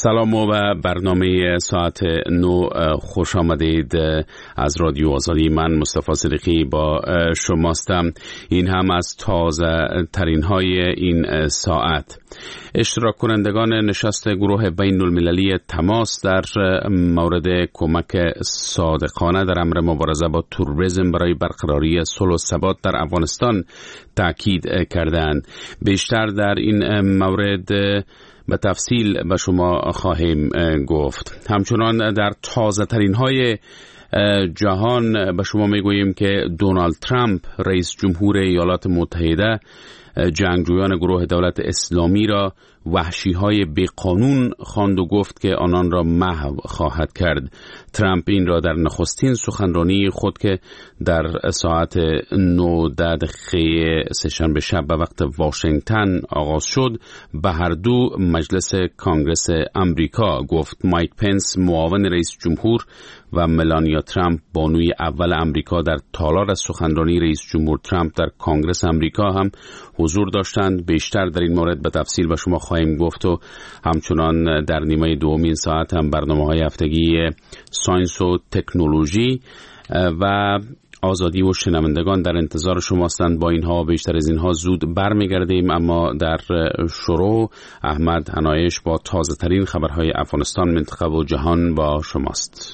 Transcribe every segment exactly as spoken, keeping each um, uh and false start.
سلام و برنامه ساعت نو خوش آمدید. از رادیو آزادی من مصطفی صدیقی با شماستم. این هم از تازه ترین های این ساعت. اشتراک کنندگان نشست گروه بین المللی تماس در مورد کمک صادقانه در امر مبارزه با تروریسم برای برقراری صلح و ثبات در افغانستان تاکید کردند. بیشتر در این مورد به تفصیل به شما خواهیم گفت. همچنان در تازه ترین های جهان به شما میگوییم که دونالد ترامپ رئیس جمهور ایالات متحده جنگجویان گروه دولت اسلامی را وحشی‌های بی‌قانون خواند و گفت که آنان را محو خواهد کرد. ترامپ این را در نخستین سخنرانی خود که در ساعت نه دقیقه سه‌شنبه شب به وقت واشنگتن آغاز شد به هر دو مجلس کانگرس امریکا گفت. مایک پنس معاون رئیس جمهور و ملانیا ترامپ بانوی اول امریکا در تالار از سخنرانی رئیس جمهور ترامپ در کانگرس امریکا هم حضور داشتند. بیشتر در این مورد به تفصیل به شما خواهیم گفت و همچنان در نیمه دومین ساعت هم برنامه‌های هفتگی ساینس و تکنولوژی و آزادی و شنوندگان در انتظار شما هستند. با اینها بیشتر از اینها زود برمیگردیم، اما در شروع احمد حنایش با تازه ترین خبرهای افغانستان، منطقه و جهان با شماست.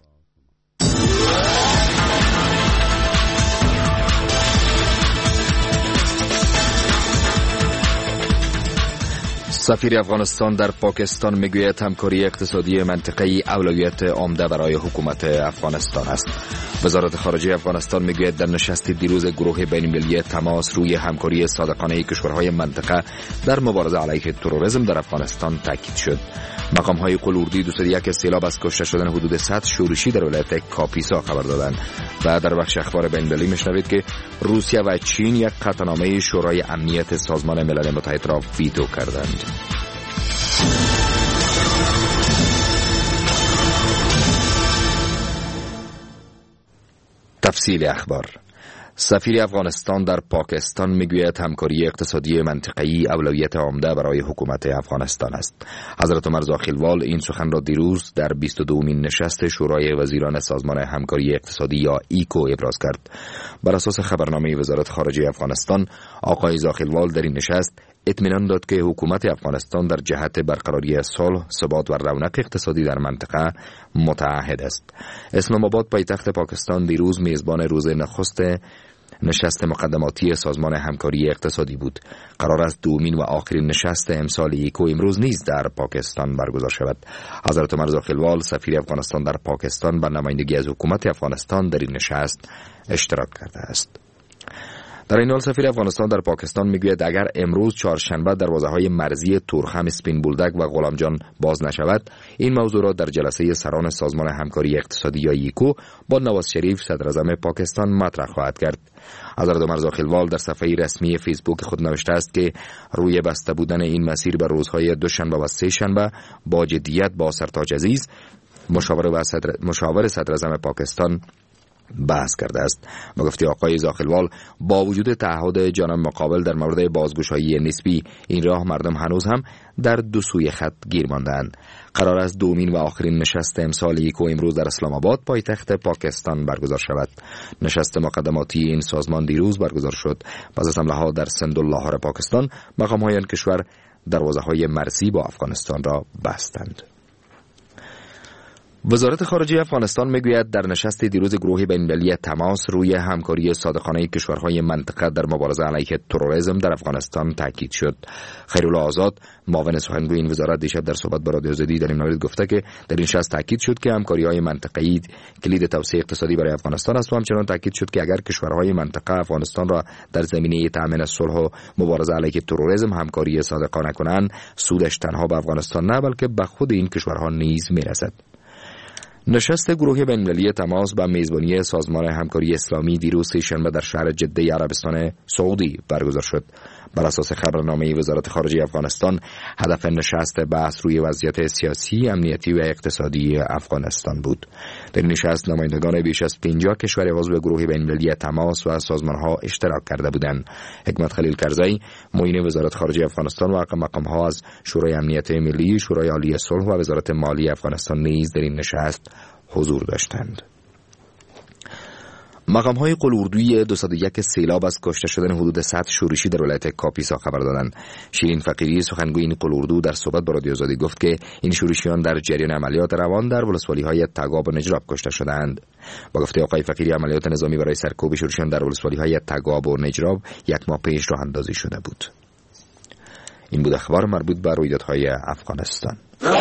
سفیر افغانستان در پاکستان میگوید همکاری اقتصادی منطقه‌ای اولویت عمده برای حکومت افغانستان است. وزارت خارجه افغانستان میگوید در نشست دیروز گروه بین‌المللی تماس روی همکاری صادقانه کشورهای منطقه در مبارزه علیه تروریسم در افغانستان تاکید شد. مقام‌های قلوردی دویست و یک سیلاب از کشته شدن حدود صد شورشی در ولایت کاپیسا خبر دادند. و در بخش اخبار بین‌المللی میشنوید که روسیه و چین یک قطعنامه شورای امنیت سازمان ملل متحد را ویتو کردند. تفصیل اخبار. سفیر افغانستان در پاکستان میگوید همکاری اقتصادی منطقه‌ای اولویت عمده برای حکومت افغانستان است. حضرت عمر زاخیلوال این سخن را دیروز در بیست و دومین نشست شورای وزیران سازمان همکاری اقتصادی یا ایکو ابراز کرد. بر اساس خبرنامه وزارت خارجه افغانستان، آقای زاخیلوال در این نشست اطمینان داد که حکومت افغانستان در جهت برقراری صلح، ثبات و رونق اقتصادی در منطقه متعهد است. اسلام آباد پایتخت پاکستان دیروز میزبان روز نخست نشست مقدماتی سازمان همکاری اقتصادی بود. قرار است دومین و آخرین نشست امسال ایکو امروز نیز در پاکستان برگزار شود. حضرت عمر زاخیلوال سفیر افغانستان در پاکستان به نمایندگی از حکومت افغانستان در این نشست اشتراک کرده است. در این حال سفیر افغانستان در پاکستان میگوید اگر امروز چهارشنبه دروازه‌های مرزی تورخم، اسپین بولدک و غلامجان باز نشود، این موضوع را در جلسه سران سازمان همکاری اقتصادی یا ایکو با نواز شریف صدر اعظم پاکستان مطرح خواهد کرد. حضرت عمر زاخیلوال در صفحه رسمی فیسبوک خود نوشته است که روی بسته بودن این مسیر به روزهای دوشنبه و سه شنبه با جدیت با سرتاج عزیز مشاور و صدر مشاور صدر اعظم پاکستان بحث کرده است. با گفته آقای زاخیلوال، با وجود تعهد جانب مقابل در مورد بازگشایی نسبی، این راه مردم هنوز هم در دو سوی خط گیر مانده‌اند. قرار است دومین و آخرین نشست امسال ایکو امروز در اسلام آباد پایتخت پاکستان برگزار شود. نشست مقدماتی این سازمان دیروز برگزار شد. پس از حمله‌ها در سند و لاهور پاکستان، مقام‌های آن کشور دروازه‌های مرزی با افغانستان را بستند. وزارت خارجه افغانستان میگوید در نشست دیروز گروه بین‌المللی تماس روی همکاری صادقانه کشورهای منطقه در مبارزه علیه تروریسم در افغانستان تاکید شد. خیرالله آزاد معاون سخنگوی این وزارت دیشب در صحبت با رادیو آزادی در این مورد گفته که در این نشست تاکید شد که همکاری‌های منطقه‌ای کلید توسعه اقتصادی برای افغانستان است و همچنین تاکید شد که اگر کشورهای منطقه افغانستان را در زمینه تأمین صلح و مبارزه علیه تروریسم همکاری صادقانه کنند، سودش تنها به افغانستان نه بلکه به خود این کشورها نیز میرسد. نشست گروه بین‌المللی تماس با میزبانی سازمان همکاری اسلامی دیروز سه‌شنبه در شهر جده عربستان سعودی برگزار شد. بر اساس خبرنامه وزارت خارجه افغانستان، هدف نشست بحث روی وضعیت سیاسی، امنیتی و اقتصادی افغانستان بود. در این نشست نمایندگان بیش از پنجاه کشور عضو گروه بین‌المللی تماس و سازمان‌ها اشتراک کرده بودند. حکمت خلیل کرزی، معین وزارت خارجه افغانستان و مقام‌ها از شورای امنیت ملی، شورای عالی صلح و وزارت مالی افغانستان نیز در این نشست حضور داشتند. مقام‌های قلاردویی دویست و یک سیلاب از کشته شدن حدود صد شورشی در ولایت کاپیسا خبر دادند. شیرین فقیری، سخنگوی این قلاردو، در صحبت با رادیو آزادی گفت که این شورشیان در جریان عملیات روان در ولسوالی‌های تگاب و نجراب کشته شدند. با گفته آقای فقیری، عملیات نظامی برای سرکوب شورشیان در ولسوالی‌های تگاب و نجراب یک ماه پیش راه اندازی شده بود. این بود اخبار مربوط به رویدادهای افغانستان.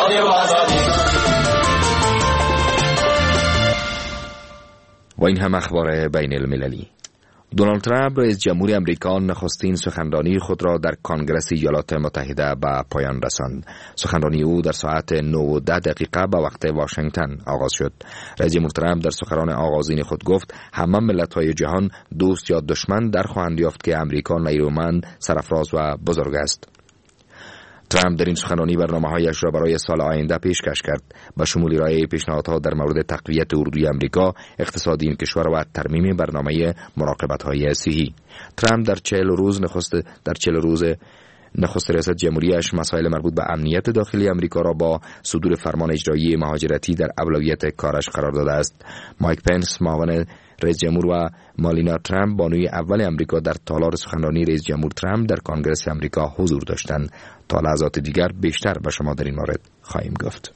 و این هم اخبار بین المللی. دونالد ترامپ رئیس جمهور امریکا نخستین سخنرانی خود را در کانگرس ایالات متحده به پایان رساند. سخنرانی او در ساعت نه و ده دقیقه به وقت واشنگتن آغاز شد. رئیس جمهور ترامپ در سخنران آغازین خود گفت همه ملت‌های جهان دوست یا دشمن در خواهند یافت که امریکا نیرومند، سرفراز و بزرگ است. ترامپ در این سخنرانی برنامه‌هایش را برای سال آینده پیشکش کرد، با شمول ارائه پیشنهادها در مورد تقویت اردوی امریکا، اقتصاد این کشور و ترمیم برنامه مراقبت‌های صحی. ترامپ در چهل روز نخست در چهل روز نخست ریاست جمهوریش مسائل مربوط به امنیت داخلی امریکا را با صدور فرمان اجرایی مهاجرتی در اولویت کارش قرار داده است. مایک پنس، معاون رئیس جمهور، و مالینا ترامپ، بانوی اول امریکا، در تالار سخنرانی رئیس جمهور ترامپ در کانگرس امریکا حضور داشتند. تا لحظات دیگر بیشتر به شما در این مورد خواهیم گفت.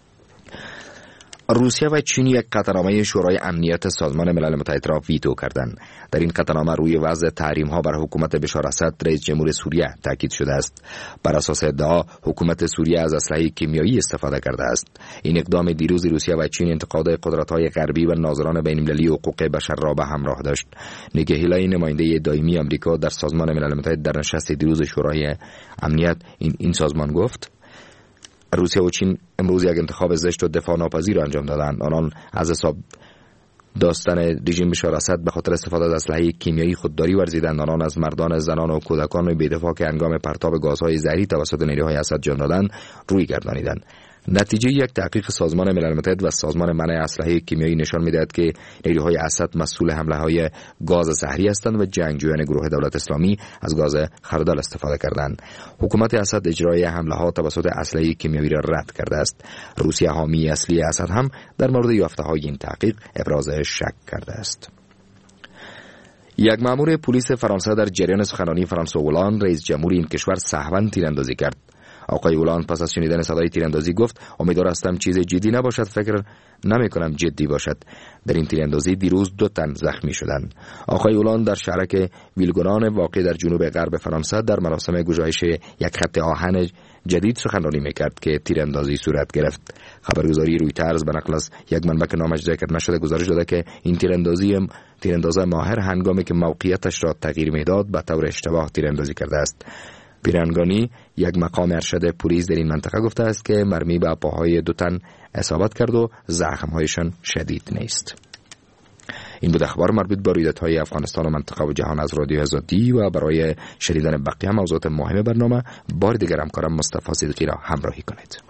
روسیه و چین یک قطعنامه شورای امنیت سازمان ملل متحد را ویتو کردند. در این قطعنامه روی وضع تحریم‌ها بر حکومت بشار اسد، رئیس جمهور سوریه، تاکید شده است. بر اساس ادعا حکومت سوریه از اسلحه کیمیایی استفاده کرده است. این اقدام دیروز روسیه و چین انتقاد قدرت‌های غربی و ناظران بین‌المللی حقوق بشر را به همراه داشت. نیکی هیلی، نماینده دائمی آمریکا در سازمان ملل متحد، در نشست دیروز شورای امنیت این این سازمان گفت روسیه و چین امروز یک انتخاب زشت و دفاع ناپذیر را انجام دادند. آنان از حساب داستان رژیم بشار اسد به خاطر استفاده از اسلحه کیمیایی خودداری ورزیدند. آنان از مردان، زنان و کودکان بی‌دفاع که هنگام پرتاب گازهای زهری توسط نیروهای اسد جان دادند روی گردانیدند. نتیجه یک تحقیق سازمان ملل متحد و سازمان منع اسلحه کیمیایی نشان می‌دهد که نیروهای اسد مسئول حمله‌های گاز زهری هستند و جنگجویان گروه دولت اسلامی از گاز خردل استفاده کردند. حکومت اسد اجرای حمله‌ها توسط اسلحه کیمیایی را رد کرده است. روسیه، حامی اصلی اسد، هم در مورد یافته‌های این تحقیق ابراز شک کرده است. یک مأمور پلیس فرانسه در جریان سخنرانی فرانسوا هولاند، رئیس جمهور این کشور، سهواً تیراندازی کرد. آقای هولاند پس از شنیدن صدای تیراندازی گفت امیدوار هستم چیز جدی نباشد، فکر نمی کنم جدی باشد. در این تیراندازی دیروز دو تن زخمی شدند. آقای هولاند در شهرک ویلگران واقع در جنوب غرب فرانسه در مراسم گشایش یک خط آهن جدید سخنرانی میکرد که تیراندازی صورت گرفت. خبرگزاری رویترز به نقل از یک منبع که نامش ذکر نشده گزارش داده که این تیراندازی تیرانداز ماهر هنگامی که موقعیتش را تغییر میداد به طور اشتباه تیراندازی کرده است. پیرانگانی، یک مقام ارشد پلیس در این منطقه، گفته است که مرمی به پاهای دو تن اصابت کرد و زخم‌هایشان شدید نیست. این بود اخبار مربوط به رویدادهای افغانستان و منطقه و جهان از رادیو آزادی، و برای شنیدن بقیه موضوعات مهم برنامه بار دیگر همکارم مصطفی صدیقی را همراهی کنید.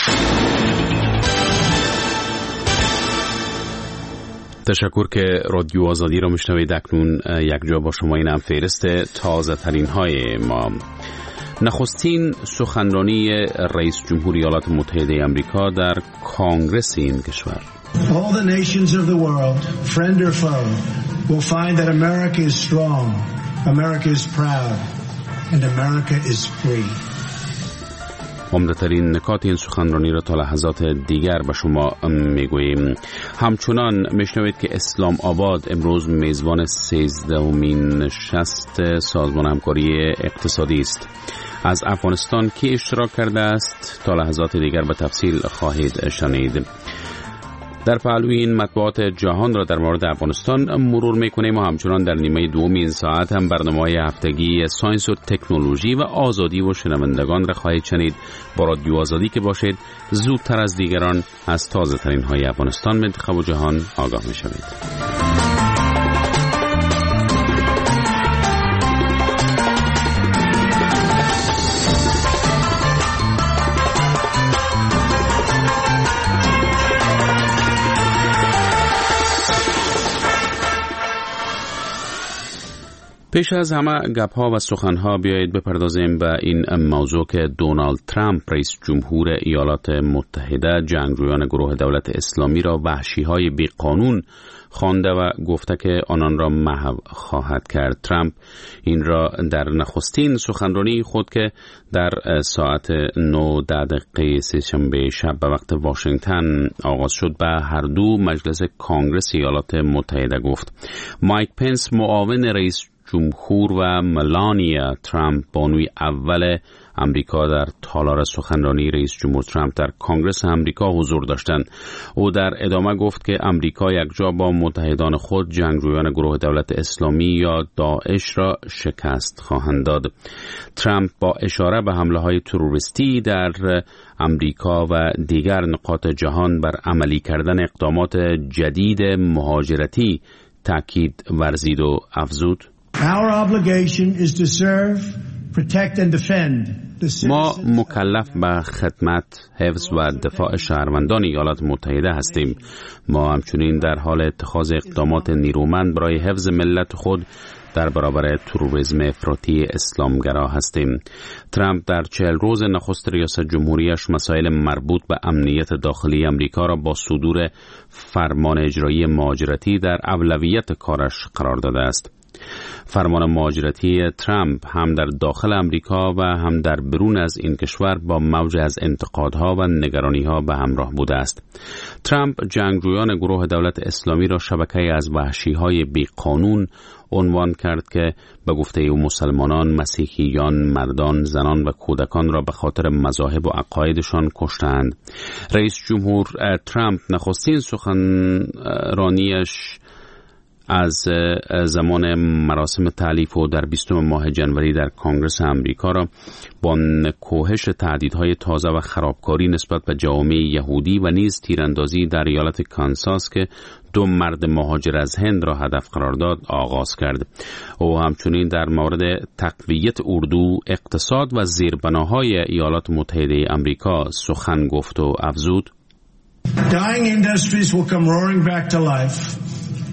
تشکر که رادیو آزادی را میشنوید. اکنون یک جا با شما این هم فهرست تازه ترین های ما. نخستین سخنرانی رئیس جمهور ایالات متحده آمریکا در کانگرس این کشور. All the nations of the world, friend or foe, will find that America is strong, America is proud, and America is free. عمده‌ترین نکات این سخنرانی را تا لحظات دیگر به شما میگوییم. همچنان میشنوید که اسلام آباد امروز میزبان سیزدهمین نشست سازمان همکاری اقتصادی است. از افغانستان کی اشتراک کرده است تا لحظات دیگر به تفصیل خواهید شنید. در پهلوی این مطبوعات جهان را در مورد افغانستان مرور میکنیم و همچنان در نیمه دوم این ساعت هم برنامه‌های هفتگی ساینس و تکنولوژی و آزادی و شنوندگان را خواهید شنید. با رادیو آزادی که باشید زودتر از دیگران از تازه ترین های افغانستان، منطقه و جهان آگاه میشوید. پیش از همه گپ‌ها و سخن‌ها بیایید بپردازیم به این موضوع که دونالد ترامپ رئیس جمهور ایالات متحده جنگجویان گروه دولت اسلامی را وحشی‌های بی‌قانون خوانده و گفته که آنان را محو خواهد کرد. ترامپ این را در نخستین سخنرانی خود که در ساعت نه دقیقه سه‌شنبه شب به وقت واشنگتن آغاز شد به هر دو مجلس کانگرس ایالات متحده گفت. مایک پنس معاون رئیس جمهور و ملانیا ترامپ بانوی اول امریکا در تالار سخنرانی رئیس جمهور ترامپ در کانگرس امریکا حضور داشتند. او در ادامه گفت که امریکا یکجا با متحدان خود جنگجویان گروه دولت اسلامی یا داعش را شکست خواهند داد. ترامپ با اشاره به حمله‌های تروریستی در امریکا و دیگر نقاط جهان بر عملی کردن اقدامات جدید مهاجرتی تاکید ورزید و افزود: Our obligation is to serve, protect and defend the citizens. ما مکلف به خدمت، حفظ و دفاع شهروندان ایالات متحده هستیم. ما همچنین در حال اتخاذ اقدامات نیرومند برای حفظ ملت خود در برابر تروریسم افراطی اسلامگرا هستیم. ترامپ در چهل روز نخست ریاست جمهوریش مسائل مربوط به امنیت داخلی امریکا را با صدور فرمان اجرایی مهاجرتی در اولویت کارش قرار داده است. فرمان مهاجرتی ترامپ هم در داخل امریکا و هم در برون از این کشور با موج از انتقادها و نگرانیها به همراه بوده است. ترامپ جنگجویان گروه دولت اسلامی را شبکه‌ای از وحشی‌های بی‌قانون عنوان کرد که به گفته او مسلمانان، مسیحیان، مردان، زنان و کودکان را به خاطر مذاهب و عقایدشان کشتند. رئیس جمهور ترامپ نخستین سخنرانیش از زمان مراسم تألیف و در بیستم ماه جنوری در کانگرس امریکا را با کوهش تهدیدهای تازه و خرابکاری نسبت به جوامع یهودی و نیز تیراندازی در ایالت کانساس که دو مرد مهاجر از هند را هدف قرار داد آغاز کرد. او همچنین در مورد تقویت اردو، اقتصاد و زیربناهای ایالات متحده امریکا سخن گفت و افزود: Dying industries will come roaring back to life.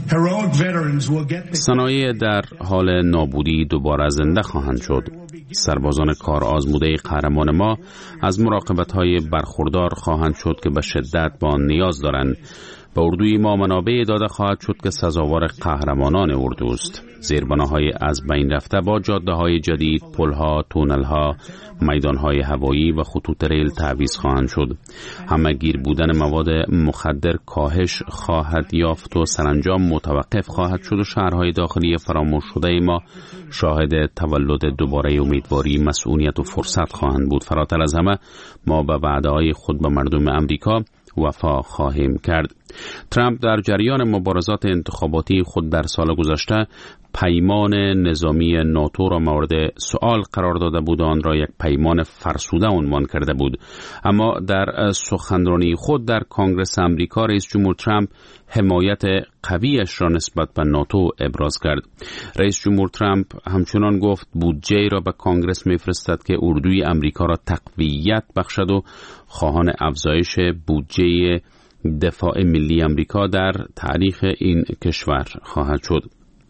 صنایع در حال نابودی دوباره زنده خواهند شد. سربازان کار آزموده قهرمان ما از مراقبت‌های برخوردار خواهند شد که به شدت با نیاز دارند. به اردوی ما منابع داده خواهد شد که سزاوار قهرمانان اردوست. زیربناهای از بین رفته با جاده‌های جدید، پل‌ها، تونل‌ها، میدان‌های هوایی و خطوط ریل تعویض خواهند شد. همه گیر بودن مواد مخدر کاهش خواهد یافت و سرانجام متوقف خواهد شد و شهرهای داخلی فراموش شده ما شاهد تولد دوباره امیدواری، مسئولیت و فرصت خواهند بود. فراتر از همه ما به وعده‌های خود به مردم امریکا وفا خواهیم کرد. ترامپ در جریان مبارزات انتخاباتی خود در سال گذشته پیمان نظامی ناتو را مورد سؤال قرار داده بود و آن را یک پیمان فرسوده عنوان کرده بود. اما در سخنرانی خود در کانگرس امریکا رئیس جمهور ترامپ حمایت قویش را نسبت به ناتو ابراز کرد. رئیس جمهور ترامپ همچنان گفت بودجه را به کانگرس میفرستد که اردوی امریکا را تقویت بخشد و خواهان افزایش بودجه دفاع ملی امریکا در تاریخ این کشور خواهد شد.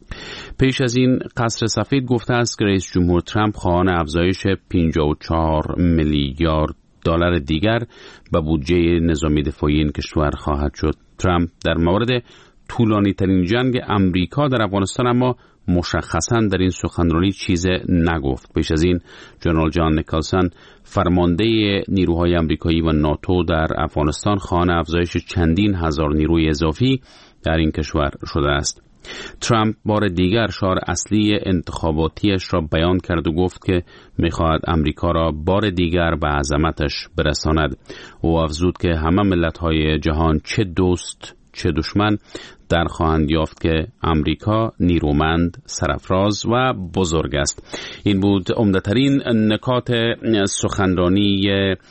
پیش از این قصر سفید گفته است که رئیس جمهور ترامپ خواهان افزایش پنجاه و چهار میلیارد دلار دیگر به بودجه نظامی دفاعی این کشور خواهد شد. ترامپ در مورد طولانی ترین جنگ امریکا در افغانستان اما مشخصاً در این سخنرانی چیز نگفت. پیش از این جنرال جان نیکلسون فرمانده نیروهای امریکایی و ناتو در افغانستان خواهان افزایش چندین هزار نیروی اضافی در این کشور شده است. ترامپ بار دیگر شعار اصلی انتخاباتیش را بیان کرد و گفت که می‌خواهد امریکا را بار دیگر به عظمتش برساند. او افزود که همه ملت‌های جهان چه دوست چه دشمن در خواهند یافت که امریکا نیرومند، سرفراز و بزرگ است. این بود عمده‌ترین نکات سخنرانی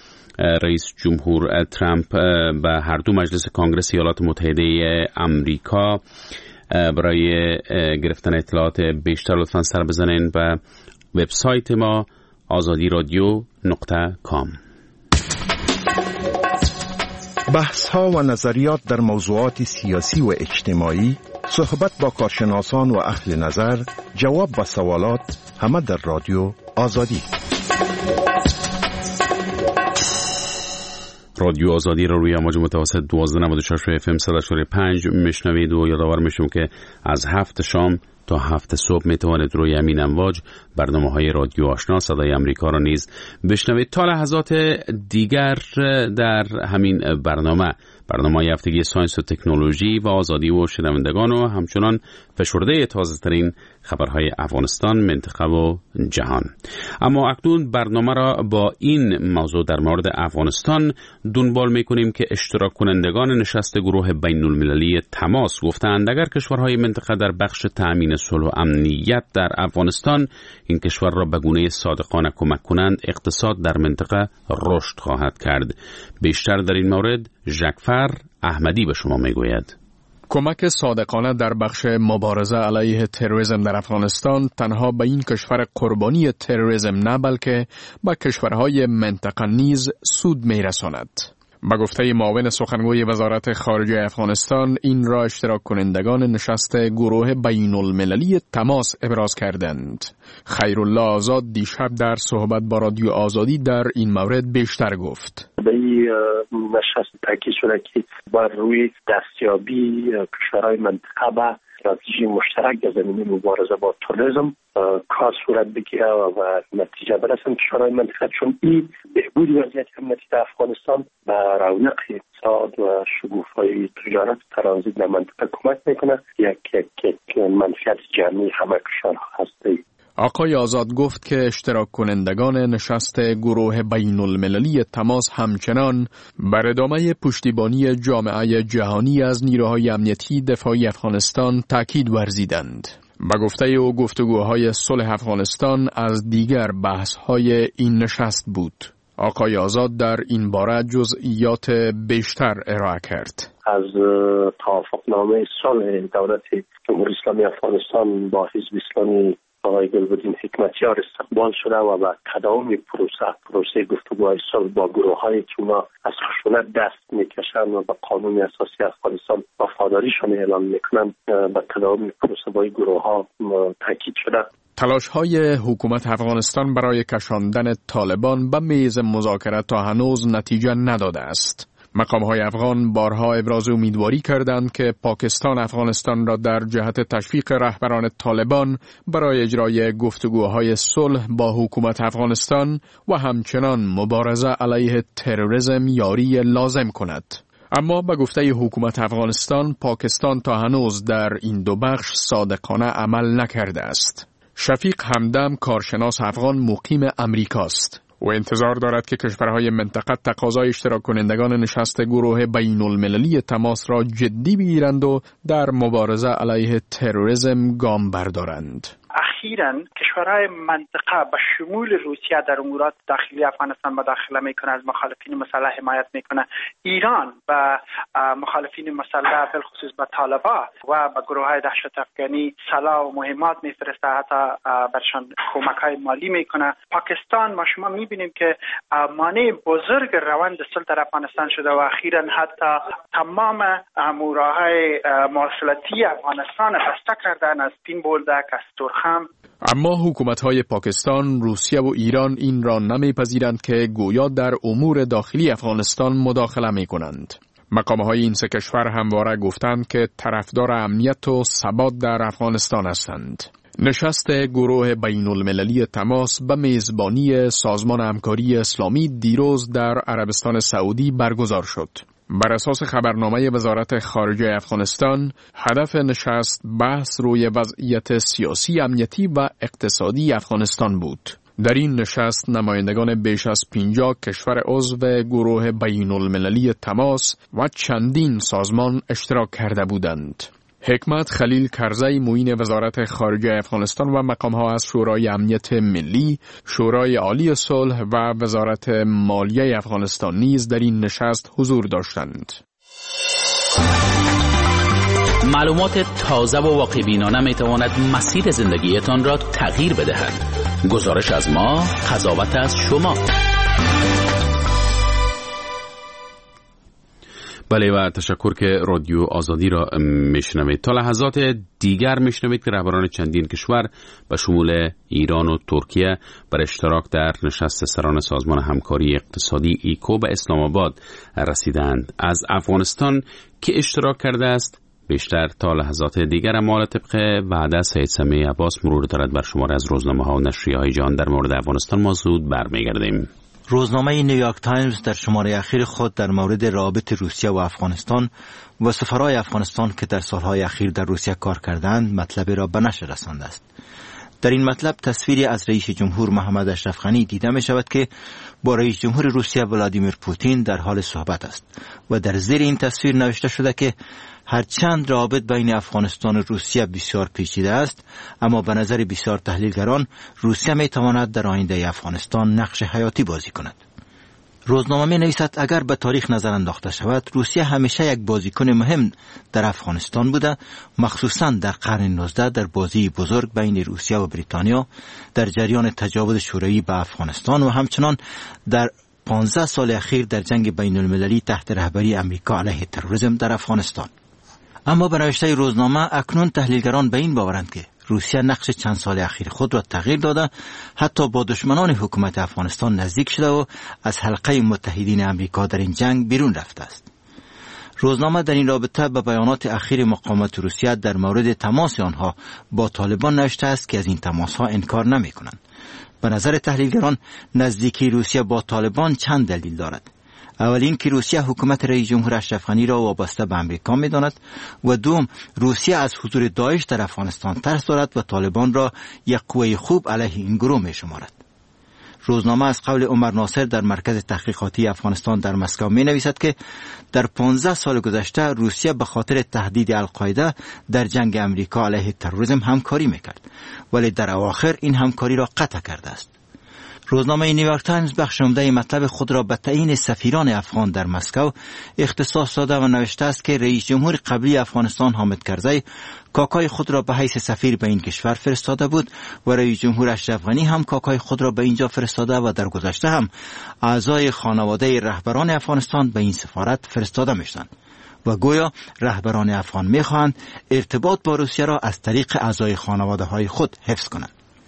رئیس جمهور ترامپ به هر دو مجلس کانگرس ایالات متحده امریکا. برای گرفتن اطلاعات بیشتر لطفاً سر بزنین به وبسایت ما آزادی رادیو نقطه کام. بحث ها و نظریات در موضوعات سیاسی و اجتماعی، صحبت با کارشناسان و اهل نظر، جواب به سوالات، همه در رادیو آزادی. رادیو آزادی را روی امواج متوسط دوازده نود و شش اف ام صد و چهار و پنج میشنوید و یادآور میشم که از هفت شام تا هفت صبح میتوانید روی همین امواج برنامه‌های رادیو آشنا صدای امریکا را نیز بشنوید. تا لحظات دیگر در همین برنامه برنامه هفتگی ساینس و تکنولوژی و آزادی و شنوندگان و همچنان فشرده تازه ترین خبرهای افغانستان، منطقه و جهان. اما اکنون برنامه را با این موضوع در مورد افغانستان دنبال میکنیم که اشتراک کنندگان نشست گروه بین المللی تماس گفتند اگر کشورهای منطقه در بخش تأمین صلح و امنیت در افغانستان این کشور را به گونه صادقانه کمک کنند، اقتصاد در منطقه رشد خواهد کرد. بیشتر در این مورد ژکفر احمدی به شما میگوید. کمک صادقانه در بخش مبارزه علیه تروریسم در افغانستان تنها به این کشور قربانی تروریسم نه بلکه به کشورهای منطقه نیز سود میرساند. با گفته معاون سخنگوی وزارت خارجه افغانستان، این را اشتراک کنندگان نشست گروه بین المللی تماس ابراز کردند. خیرالله آزاد دیشب در صحبت با رادیو آزادی در این مورد بیشتر گفت. به این نشست تاکید شده که بر روی دستیابی کشورهای منطقه به استراتژی مشترک در زمینه مبارزه با تروریسم کار صورت بگیره و نتیجه برسند کشورهای منطقه، چون این بهبود وضعیت امنیتی در افغانستان به رونق اقتصاد و شگوفایی تجارت ترانزیت در منطقه کمک میکنه. یک یک یک منفعت جمعی همه کشورها هستی. آقای آزاد گفت که اشتراک کنندگان نشست گروه بین المللی تماس همچنان بر ادامه پشتیبانی جامعه جهانی از نیروهای امنیتی دفاعی افغانستان تاکید ورزیدند. با گفته او گفتگوهای صلح افغانستان از دیگر بحث‌های این نشست بود. آقای آزاد در این باره جزئیات بیشتر ارائه کرد. از توافقنامه صلح دولت جمهوری اسلامی افغانستان با حزب اسلامی آقای گلبدین حکمتیار استقبال شده و به تداوم پروسه پروسه گفتگوهای صلح با گروه‌هایی که اونا از خشونت دست میکشن و به قانون اساسی افغانستان وفاداریشان اعلام میکنن به تداوم پروسه با این گروه‌ها تاکید شده. تلاش‌های حکومت افغانستان برای کشاندن طالبان به میز مذاکره تا هنوز نتیجه نداده است. مقام‌های افغان بارها ابراز امیدواری کردند که پاکستان افغانستان را در جهت تشویق رهبران طالبان برای اجرای گفتگوهای صلح با حکومت افغانستان و همچنان مبارزه علیه تروریسم یاری لازم کند. اما به گفته حکومت افغانستان، پاکستان تا هنوز در این دو بخش صادقانه عمل نکرده است. شفیق همدم کارشناس افغان مقیم امریکاست و انتظار دارد که کشورهای منطقه تقاضای اشتراک کنندگان نشست گروه بین المللی تماس را جدی بگیرند و در مبارزه علیه تروریسم گام بردارند. اخیراً کشورهای منطقه به شمول روسیه در امورات داخلی افغانستان مداخله میکنه، از مخالفین مسلح حمایت میکنه. ایران به مخالفین مسلح بالخصوص به طالبان و به گروه‌های دهشت افغانی سلاح و مهمات میفرسته، حتی برشان کمک‌های مالی میکنه. پاکستان ما شما میبینیم که مانع بزرگ روند صلح در افغانستان شده و اخیراً حتی تمام راه‌های مواصلاتی افغانستان بسته کردن، از پین بولدک، از ترخم. اما حکومت‌های پاکستان، روسیه و ایران این را نمی‌پذیرند که گویا در امور داخلی افغانستان مداخله می‌کنند. مقام‌های این سه کشور همواره گفتند که طرفدار امنیت و ثبات در افغانستان هستند. نشست گروه بین المللی تماس به میزبانی سازمان همکاری اسلامی دیروز در عربستان سعودی برگزار شد. بر اساس خبرنامه وزارت خارجه افغانستان، هدف نشست بحث روی وضعیت سیاسی، امنیتی و اقتصادی افغانستان بود. در این نشست نمایندگان بیش از پنجاه کشور عضو گروه بین المللی تماس و چندین سازمان اشتراک کرده بودند. حکمت خلیل کرزی معین وزارت خارجه افغانستان و مقام‌ها از شورای امنیت ملی، شورای عالی صلح و وزارت مالیه افغانستان نیز در این نشست حضور داشتند. معلومات تازه و واقع‌بینانه می‌تواند مسیر زندگیتان را تغییر بدهد. گزارش از ما، قضاوت از شما. بله و تشکر که رادیو آزادی را میشنوید. تا لحظات دیگر میشنوید که رهبران چندین کشور به شمول ایران و ترکیه بر اشتراک در نشست سران سازمان همکاری اقتصادی ایکو به اسلام آباد رسیدند. از افغانستان که اشتراک کرده است بیشتر تا لحظات دیگر، اما طبق وعده سید سمیع عباس مرور دارد بر شماره از روزنامه ها و نشریه های جهان در مورد افغانستان. ما زود برمیگردیم. روزنامه نیویورک تایمز در شماره اخیر خود در مورد روابط روسیه و افغانستان و سفرای افغانستان که در سالهای اخیر در روسیه کار کردند مطلب را به نشر رسانده است. در این مطلب تصویری از رئیس جمهور محمد اشرف غنی دیده می شود که با رئیس جمهور روسیه ولادیمیر پوتین در حال صحبت است و در زیر این تصویر نوشته شده که هرچند روابط بین افغانستان و روسیه بسیار پیچیده است، اما به نظر بسیار تحلیلگران روسیه می تواند در آینده افغانستان نقش حیاتی بازی کند. روزنامه می نویسد اگر به تاریخ نظر انداخته شود، روسیه همیشه یک بازیکن مهم در افغانستان بوده، مخصوصا در قرن نوزدهم در بازی بزرگ بین روسیه و بریتانیا در جریان تجاوز شوروی به افغانستان و همچنان در پانزده سال اخیر در جنگ بین المللی تحت رهبری امریکا علیه تروریسم در افغانستان. اما به نوشته روزنامه اکنون تحلیلگران به این باورند که روسیه نقش چند سال اخیر خود را تغییر داده، حتی با دشمنان حکومت افغانستان نزدیک شده و از حلقه متحدین امریکا در این جنگ بیرون رفته است. روزنامه در این رابطه به بیانات اخیر مقامات روسیه در مورد تماس آنها با طالبان نوشته است که از این تماس‌ها انکار نمی‌کنند. به نظر تحلیلگران نزدیکی روسیه با طالبان چند دلیل دارد. اول این که روسیه حکومت رئیس جمهور اشرف غنی را وابسته به امریکا می‌داند و دوم روسیه از حضور داعش در افغانستان ترس دارد و طالبان را یک قوه خوب علیه این گروه می‌شمارد. روزنامه از قول عمر ناصر در مرکز تحقیقاتی افغانستان در مسکو می‌نویسد که در پانزده سال گذشته روسیه به خاطر تهدید القاعده در جنگ امریکا علیه تروریسم همکاری می‌کرد، ولی در اواخر این همکاری را قطع کرده است. روزنامه نیویورک تایمز بخش عمده مطلب خود را به تعیین سفیران افغان در مسکو اختصاص داده و نوشته است که رئیس جمهور قبلی افغانستان حامد کرزی کاکای خود را به حیث سفیر به این کشور فرستاده بود و رئیس جمهور اشرف غنی هم کاکای خود را به اینجا فرستاده و در گذشته هم اعضای خانواده رهبران افغانستان به این سفارت فرستاده میشدند و گویا رهبران افغان میخواهند ارتباط با روسیه را از طریق اعضای خانواده های خود حفظ کنند.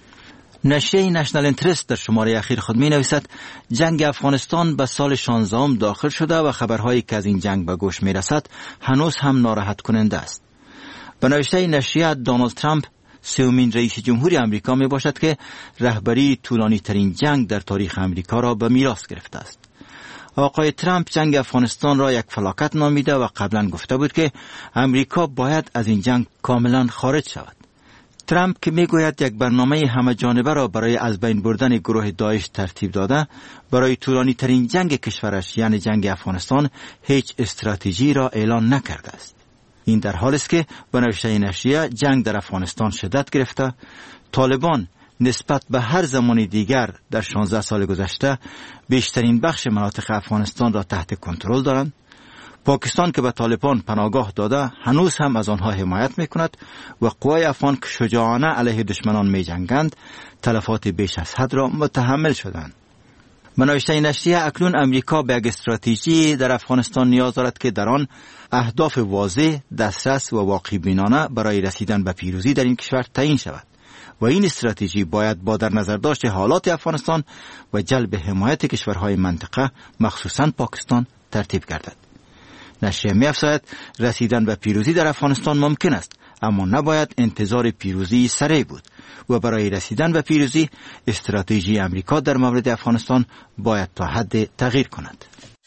نشریه نشنال اینترست در شماره اخیر خود می نویسد جنگ افغانستان به سال شانزدهم داخل شده و خبرهایی که از این جنگ به گوش می رسد هنوز هم ناراحت کننده است. به نوشته نشریه دونالد ترامپ سومین رئیس جمهوری امریکا می باشد که رهبری طولانی ترین جنگ در تاریخ امریکا را به میراث گرفته است. آقای ترامپ جنگ افغانستان را یک فلاکت نامیده و قبلا گفته بود که امریکا باید از این جنگ کاملا خارج شود. ترامپ که میگوید یک برنامه همه جانبه را برای از بین بردن گروه داعش ترتیب داده، برای طولانی ترین جنگ کشورش یعنی جنگ افغانستان هیچ استراتژی را اعلان نکرده است. این در حالی است که به نوشته نشریه جنگ در افغانستان شدت گرفته، طالبان نسبت به هر زمان دیگر در شانزده سال گذشته بیشترین بخش مناطق افغانستان را تحت کنترل دارند. پاکستان که به طالبان پناهگاه داده هنوز هم از آنها حمایت میکند و قوای افغان که شجاعانه علیه دشمنان می جنگند تلفات بیش از حد را متحمل شدند. به نوشته نشریه اکنون امریکا به یک استراتژی در افغانستان نیاز دارد که در آن اهداف واضح، دسترس و واقع بینانه برای رسیدن به پیروزی در این کشور تعیین شود و این استراتژی باید با در نظر داشت حالات افغانستان و جلب حمایت کشورهای منطقه مخصوصا پاکستان ترتیب گردد. نشریه می‌افزاید رسیدن به پیروزی در افغانستان ممکن است، اما نباید انتظار پیروزی سریع بود و برای رسیدن به پیروزی استراتژی امریکا در مورد افغانستان باید تا حد تغییر کند.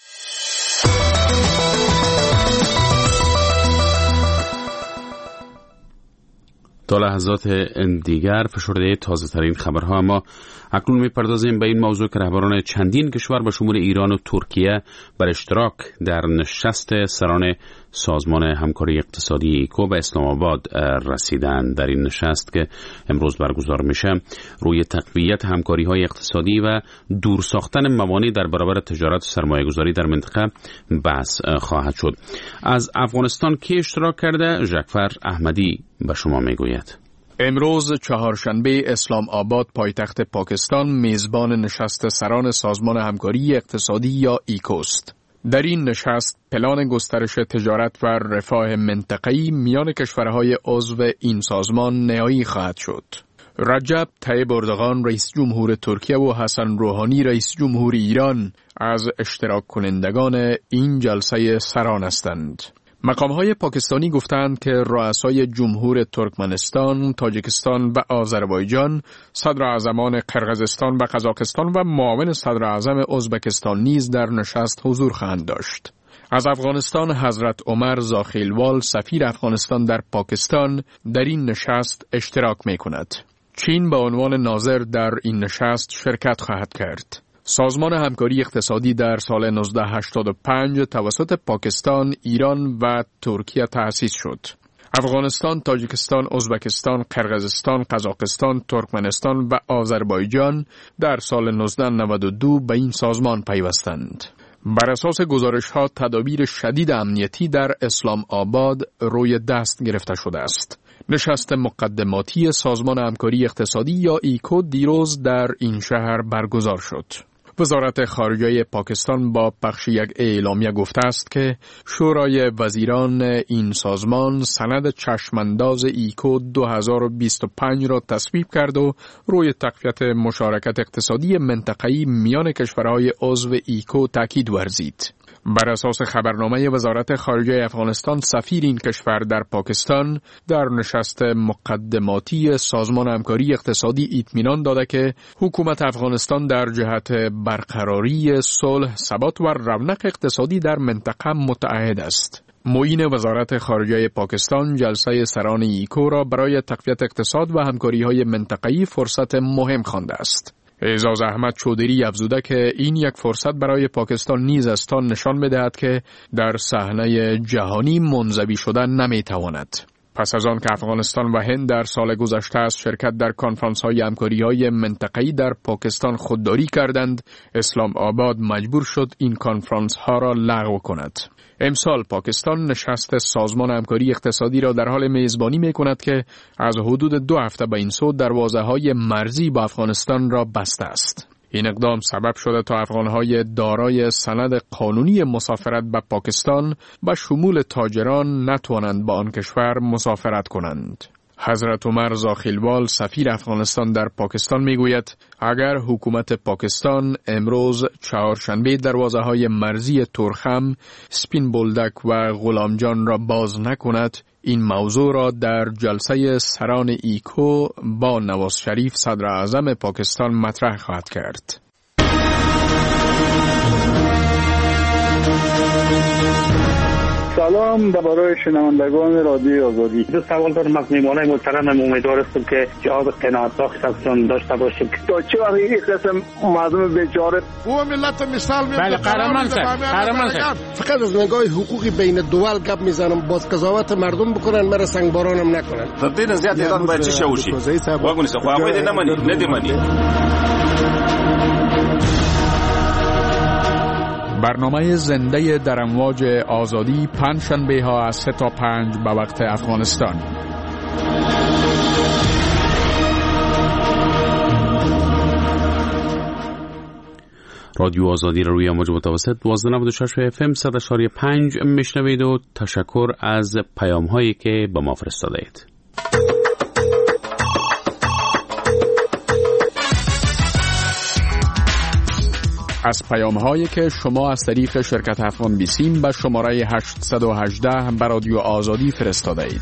تا لحظات دیگر فشرده تازه ترین خبرها، اما اکنون میپردازیم به این موضوع که رهبران چندین کشور به شمول ایران و ترکیه بر اشتراک در نشست سران سازمان همکاری اقتصادی ایکو به اسلام آباد رسیدند. در این نشست که امروز برگزار میشه روی تقویت همکاری های اقتصادی و دور ساختن موانع در برابر تجارت و سرمایه گذاری در منطقه بحث خواهد شد. از افغانستان کی اشتراک کرده؟ ژکفر احمدی به شما میگوید. امروز چهارشنبه اسلام آباد پایتخت پاکستان میزبان نشست سران سازمان همکاری اقتصادی یا ایکو است. در این نشست پلان گسترش تجارت و رفاه منطقه‌ای میان کشورهای عضو این سازمان نهایی خواهد شد. رجب طیب اردوغان رئیس جمهور ترکیه و حسن روحانی رئیس جمهور ایران از اشتراک کنندگان این جلسه سران هستند. مقام‌های پاکستانی گفتند که رؤسای جمهور ترکمنستان، تاجیکستان و آذربایجان، صدر اعظمان قرقیزستان و قزاقستان و معاون صدر اعظم ازبکستان نیز در نشست حضور خواهند داشت. از افغانستان حضرت عمر زاخیلوال سفیر افغانستان در پاکستان در این نشست اشتراک می‌کند. چین به عنوان ناظر در این نشست شرکت خواهد کرد. سازمان همکاری اقتصادی در سال نوزده هشتاد و پنج توسط پاکستان، ایران و ترکیه تأسیس شد. افغانستان، تاجیکستان، ازبکستان، قرقیزستان، قزاقستان، ترکمنستان و آذربایجان در سال نوزده نود و دو به این سازمان پیوستند. بر اساس گزارش‌ها تدابیر شدید امنیتی در اسلام آباد روی دست گرفته شده است. نشست مقدماتی سازمان همکاری اقتصادی یا ایکو دیروز در این شهر برگزار شد. وزارت خارجه پاکستان با پخش یک اعلامیه گفته است که شورای وزیران این سازمان سند چشمانداز ایکو دو هزار و بیست و پنج را تصویب کرد و روی تقویت مشارکت اقتصادی منطقه‌ای میان کشورهای عضو ایکو تاکید ورزید. بر اساس خبرنامه وزارت خارجه افغانستان، سفیر این کشور در پاکستان در نشست مقدماتی سازمان همکاری اقتصادی اطمینان داده که حکومت افغانستان در جهت برقراری صلح، ثبات و رونق اقتصادی در منطقه متعهد است. معین وزارت خارجه پاکستان جلسه سران ایکو را برای تقویت اقتصاد و همکاری‌های منطقه‌ای فرصت مهم خوانده است. اعزاز احمد چودری افزوده که این یک فرصت برای پاکستان نیز است تا نشان بدهد که در صحنه جهانی منزوی شدن نمیتواند. پس از آن که افغانستان و هند در سال گذشته از شرکت در کنفرانس‌های همکاری‌های منطقه‌ای در پاکستان خودداری کردند، اسلام آباد مجبور شد این کنفرانس‌ها را لغو کند. امسال پاکستان نشست سازمان همکاری اقتصادی را در حال میزبانی می کند که از حدود دو هفته به این سو دروازه‌های مرزی با افغانستان را بسته است. این اقدام سبب شده تا افغان‌های دارای سند قانونی مسافرت به پاکستان به شمول تاجران نتوانند به آن کشور مسافرت کنند. حضرت عمر زاخیلوال سفیر افغانستان در پاکستان میگوید اگر حکومت پاکستان امروز چهارشنبه دروازه‌های مرزی تورخم، سپین بولدک و غلامجان را باز نکند، این موضوع را در جلسه سران ایکو با نواز شریف صدر اعظم پاکستان مطرح خواهد کرد. سلام برای شنوندگان رادیوی آزادی. دو سوال دارم از میهمانای محترم. امیدوار هستم که جواب قناعت بخش ازشون داشته باشیم. تا چه وقت این قسم مردم بیچاره و ملت مثال میاد؟ بله قهرمان صاحب، قهرمان صاحب. فقط از نگاه حقوقی بین دول گپ میزنم، باز قضاوت مردم بکنن، مرا سنگبارانم نکنن. فقط زیاد ایران باید چی شوشی؟ واگونی سو خواهی نمانی، ندیمانی. برنامه زنده در امواج آزادی پنج شنبه ها از سه تا پنج به وقت افغانستان. رادیو آزادی را روی امواج متوسط دوازده نود و شش اف ام صد و پنج میشنوید و تشکر از پیام هایی که به ما فرستاده اید. از پیام هایی که شما از طریق شرکت افغان بیسیم به شماره هشتصد و هجده به رادیو آزادی فرستاده اید.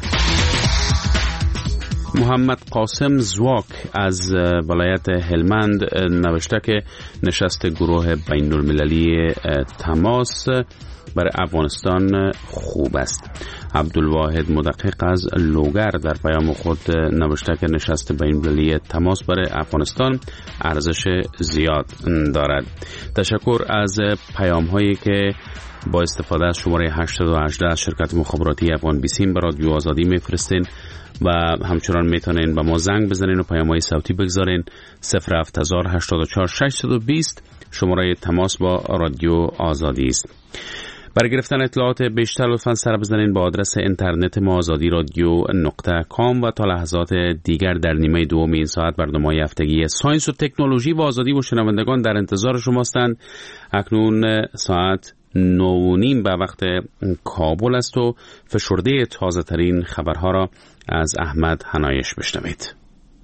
محمد قاسم زواک از ولایت هلمند نوشته که نشست گروه بین المللی تماس برای افغانستان خوب است. عبدالواحد مدقق از لوگر در پیام خود نوشته که نشست بین المللی تماس برای افغانستان ارزش زیاد دارد. تشکر از پیام هایی که با استفاده از شماره هشتصد و هجده از شرکت مخابراتی افغان بیسیم به رادیو آزادی میفرستین و همچنان میتونین به ما زنگ بزنین و پیام‌های صوتی بگذارین. صفر هفت هزار هشتاد و چهار ششصد و بیست شماره تماس با رادیو آزادی است. برای گرفتن اطلاعات بیشتر لطفاً سر بزنین با آدرس اینترنت ما آزادی رادیو نقطه کام و تا لحظات دیگر در نیمه دوم این ساعت برنامه‌های هفتگی ساینس و تکنولوژی و آزادی و شنوندگان در انتظار شما هستند. اکنون ساعت نو نیم به وقت کابل است و فشرده تازه ترین خبرها را از احمد حنایش بشنوید.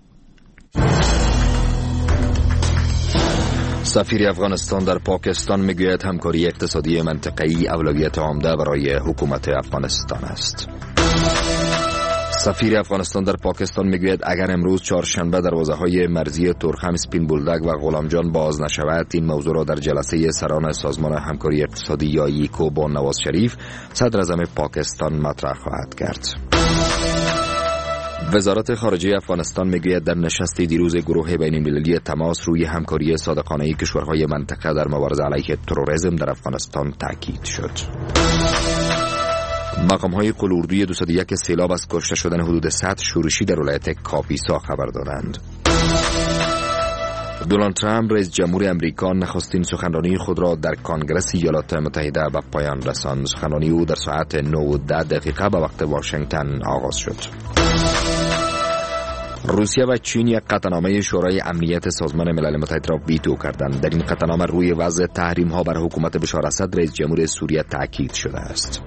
سفیر افغانستان در پاکستان میگوید همکاری اقتصادی منطقه‌ای اولویت عمده برای حکومت افغانستان است. سفیر افغانستان در پاکستان میگوید اگر امروز چهارشنبه دروازه‌های مرزی تورخم، اسپین بولدک و غلامجان باز نشود، این موضوع را در جلسه سران سازمان همکاری اقتصادی یا ایکو با نواز شریف صدر اعظم پاکستان مطرح خواهد کرد. وزارت خارجه افغانستان میگوید در نشست دیروز گروه بین المللی تماس روی همکاری صادقانه کشورهای منطقه در مبارزه علیه تروریسم در افغانستان تاکید شد. مقام‌های قلوردوی دویست و یک سیلاب از کشته شدن حدود صد شورشی در ولایت کاپیسا خبر دادند. دونالد ترامپ رئیس جمهور امریکا نخستین سخنرانی خود را در کنگره ایالات متحده به پایان رساند. سخنرانی او در ساعت نه و ده دقیقه به وقت واشنگتن آغاز شد. روسیه و چین یک قطعنامه شورای امنیت سازمان ملل متحد را ویتو کردند. در این قطعنامه روی وضع تحریم ها بر حکومت بشار اسد رئیس جمهور سوریه تاکید شده است.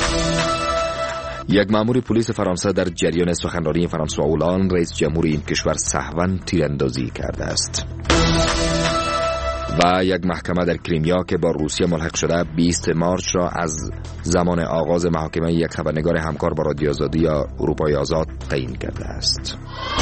یک مأمور پلیس فرانسه در جریان سخنرانی فرانسوا اولان رئیس جمهور این کشور سهواً تیراندازی کرده است. و یک محکمه در کریمیا که با روسیه ملحق شده بیست مارچ را از زمان آغاز محاکمه یک خبرنگار همکار با رادیو آزادی یا اروپای آزاد تعیین کرده است.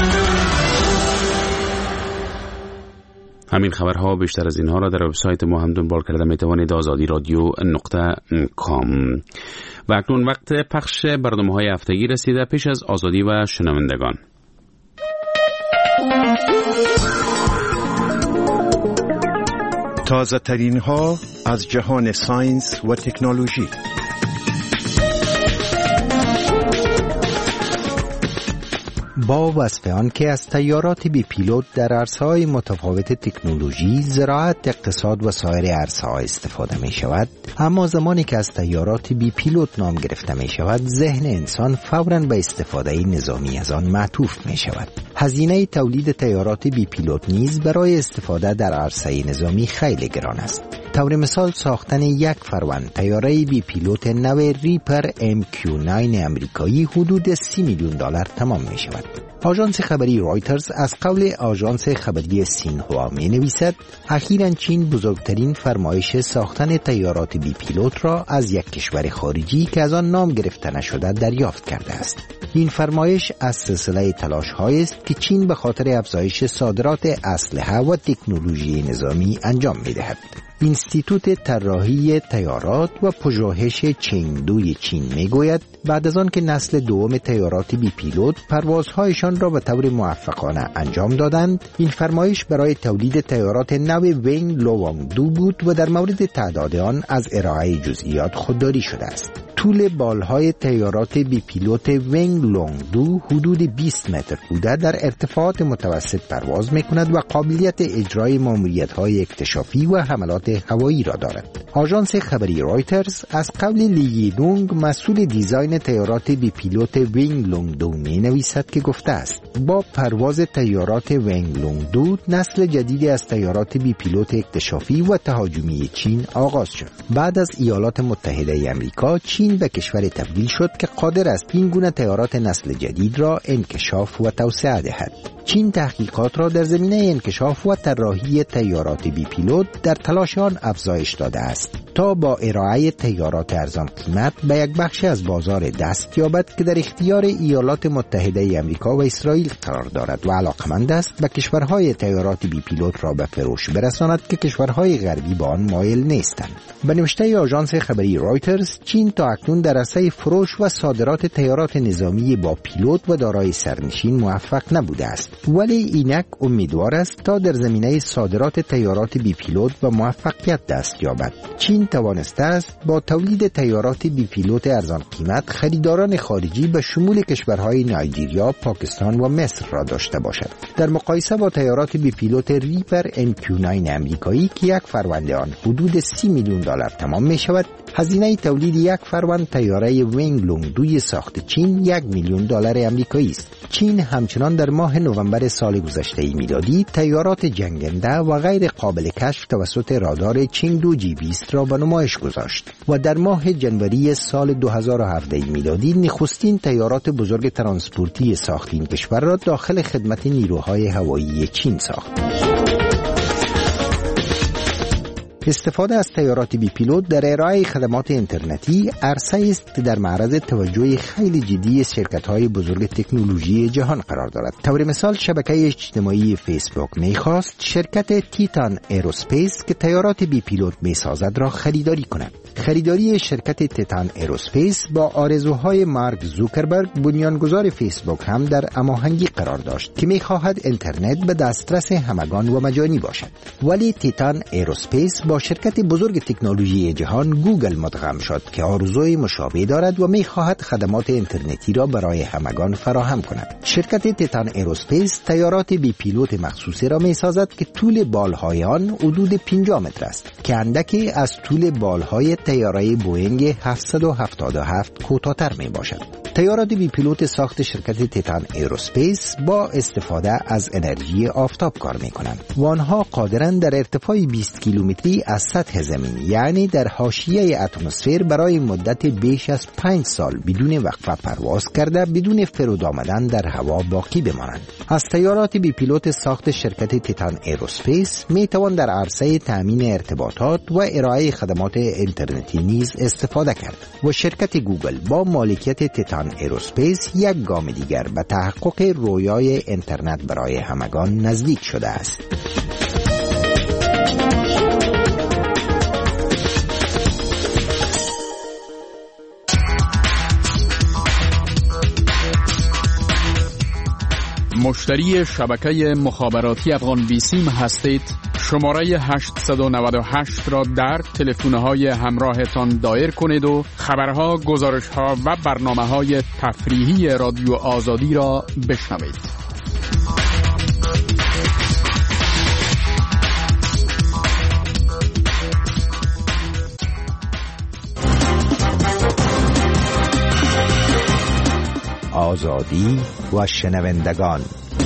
همین خبرها بیشتر از اینها را در وبسایت ما هم دنبال کرده میتوانید آزادی رادیو نقطه کام. و اکنون وقت پخش برنامه‌های هفتگی رسیده. پیش از آزادی و شنوندگان، تازه ترین ها از جهان ساینس و تکنولوژی. با وصف آن که از تیارات بی پیلوت در عرصه‌های متفاوت تکنولوژی، زراعت، اقتصاد و سایر عرصه‌ها استفاده می شود، اما زمانی که از تیارات بی پیلوت نام گرفته می شود، ذهن انسان فوراً به استفاده نظامی از آن معطوف می شود. هزینه تولید تیارات بی پیلوت نیز برای استفاده در عرصه نظامی خیلی گران است. طور مثال ساختن یک فروند تیاره بی پیلوت نو ریپر ام کیو نه امریکایی حدود سی میلیون دلار تمام می شود. آژانس خبری رایترز از قول آژانس خبری سینهوا می نویسد اخیراً چین بزرگترین فرمایش ساختن تیارات بی پیلوت را از یک کشور خارجی که از آن نام گرفته نشده دریافت کرده است. این فرمایش از سلسله تلاش‌هایی است که چین به خاطر افزایش صادرات اسلحه و تکنولوژی نظامی انجام می‌دهد. اینستیتوت طراحی تیارات و پژوهش چنگدوی چین میگوید بعد از آن که نسل دوم تیارات بی پیلوت پروازهایشان را به طور موفقانه انجام دادند، این فرمایش برای تولید تیارات نو ونگ لوانگ دو بود و در مورد تعداد آن از ارائه جزئیات خودداری شده است. طول بالهای تیارات بی پیلوت ونگ لونگ دو حدود بیست متر بوده در ارتفاعات متوسط پرواز میکند و قابلیت اجرای ماموریت‌های اکتشافی و حملات هوایی را دارد. آژانس خبری رایترز از قول لی دونگ مسئول دیزاین تیارات بی پیلوت ونگ لونگ دو می نویسد که گفته است با پرواز تیارات ونگ لونگ دو نسل جدیدی از تیارات بی پیلوت اکتشافی و تهاجمی چین آغاز شد. بعد از ایالات متحده آمریکا، چین به کشور تبدیل شد که قادر است این گونه تیارات نسل جدید را انکشاف و توسعه دهد. چین تحقیقات را در زمینه انکشاف و طراحی تیارات بی پیلوت در تلاش آن افزایش داده است تا با ارائه تیارات ارزان قیمت به یک بخش از بازار دست یابد که در اختیار ایالات متحده آمریکا و اسرائیل قرار دارد و علاقمند است به کشورهای تیارات بی پیلوت را به فروش برساند که کشورهای غربی با آن مایل نیستند. به نوشته آژانس خبری رایترز، چین تا اکنون در عرصه فروش و صادرات تیارات نظامی با پیلوت و دارای سرنشین موفق نبوده است، ولی اینک امیدوار است تا در زمینه صادرات تیارات بی پیلوت به موفقیت دست یابد. چین توانسته است با تولید تیارات بی پیلوت ارزان قیمت خریداران خارجی به شمول کشورهای نایجریا، پاکستان و مصر را داشته باشد. در مقایسه با تیارات بی پیلوت ریپر ام کیو نه امریکایی که یک فروند آن حدود سی میلیون دلار تمام می شود، هزینه تولید یک فروند تیاره ونگ لونگ دوی ساخت چین یک میلیون دلار امریکایی است. چین همچنان در ماه نوامبر سال گذشته میلادی تیارات جنگنده و غیر قابل کشف توسط رادار چنگدو جی بیست را به به نمایش گذاشت و در ماه جنوری سال دو هزار و هفده میلادی نخستین طیارات بزرگ ترانسپورتی ساخت این کشور را داخل خدمت نیروهای هوایی چین ساخت. استفاده از طیارات بی پیلوت در ارائه خدمات اینترنتی عرصه‌ای است که در معرض توجه خیلی جدی شرکت‌های بزرگ تکنولوژی جهان قرار دارد. طور مثال شبکه اجتماعی فیسبوک می‌خواست شرکت تیتان ایروسپیس که طیارات بی پیلوت می‌سازد را خریداری کند. خریداری شرکت تیتان ایروسپیس با آرزوهای مارک زوکربرگ بنیانگذار فیسبوک هم در هماهنگی قرار داشت که می‌خواهد اینترنت به دسترس همگان و مجانی باشد. ولی تیتان ایروسپیس با شرکت بزرگ تکنولوژی جهان گوگل مدغم شد که آرزوی مشابه دارد و می‌خواهد خدمات اینترنتی را برای همگان فراهم کند. شرکت تیتان ایروسپیس طیارات بی پیلوت مخصوصی را می‌سازد که طول بالهای آن حدود پنجاه متر است که اندکی از طول بالهای طیاره بوئینگ هفتصد و هفتاد و هفت کوتاه‌تر میباشد. طیارات بی پیلوت ساخت شرکت تیتان ایروسپیس با استفاده از انرژی آفتاب کار میکنند و آنها قادرند در ارتفاع بیست کیلومتری از سطح زمین، یعنی در حاشیه اتمسفر، برای مدت بیش از پنج سال بدون وقفه پرواز کرده بدون فرود آمدن در هوا باقی بمانند. از طیارات بی پیلوت ساخت شرکت تیتان ایروسپیس میتوان در عرصه تامین ارتباطات و ارائه خدمات اینترنتی نیز استفاده کرد و شرکت گوگل با مالکیت تیتان ایروسپیس یک گام دیگر به تحقق رویای اینترنت برای همگان نزدیک شده است. مشتری شبکه مخابراتی افغان بیسیم هستید؟ شماره هشت نه هشت را در تلفن‌های همراهتان دایر کنید و خبرها، گزارش‌ها و برنامه‌های تفریحی رادیو آزادی را بشنوید. آزادی و شنوندگان.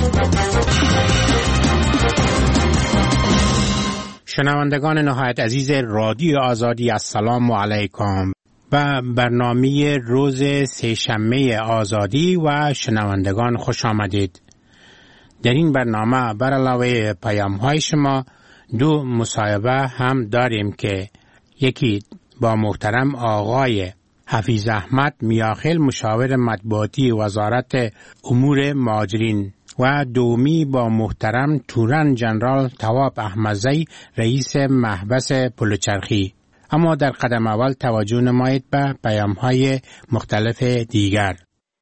شنوندگان نهایت عزیز رادیو آزادی، السلام علیکم. و برنامه روز سه‌شنبه آزادی و شنوندگان خوش آمدید. در این برنامه بر علاوه پیام‌های شما دو مصاحبه هم داریم که یکی با محترم آقای حفیظ احمد میاخیل، مشاور مطبوعاتی وزارت امور مهاجرین، و دومی با محترم تورن جنرال تواب احمدزی، رئیس محبس پلوچرخی. اما در قدم اول توجه نمایید به پیام‌های مختلف دیگر.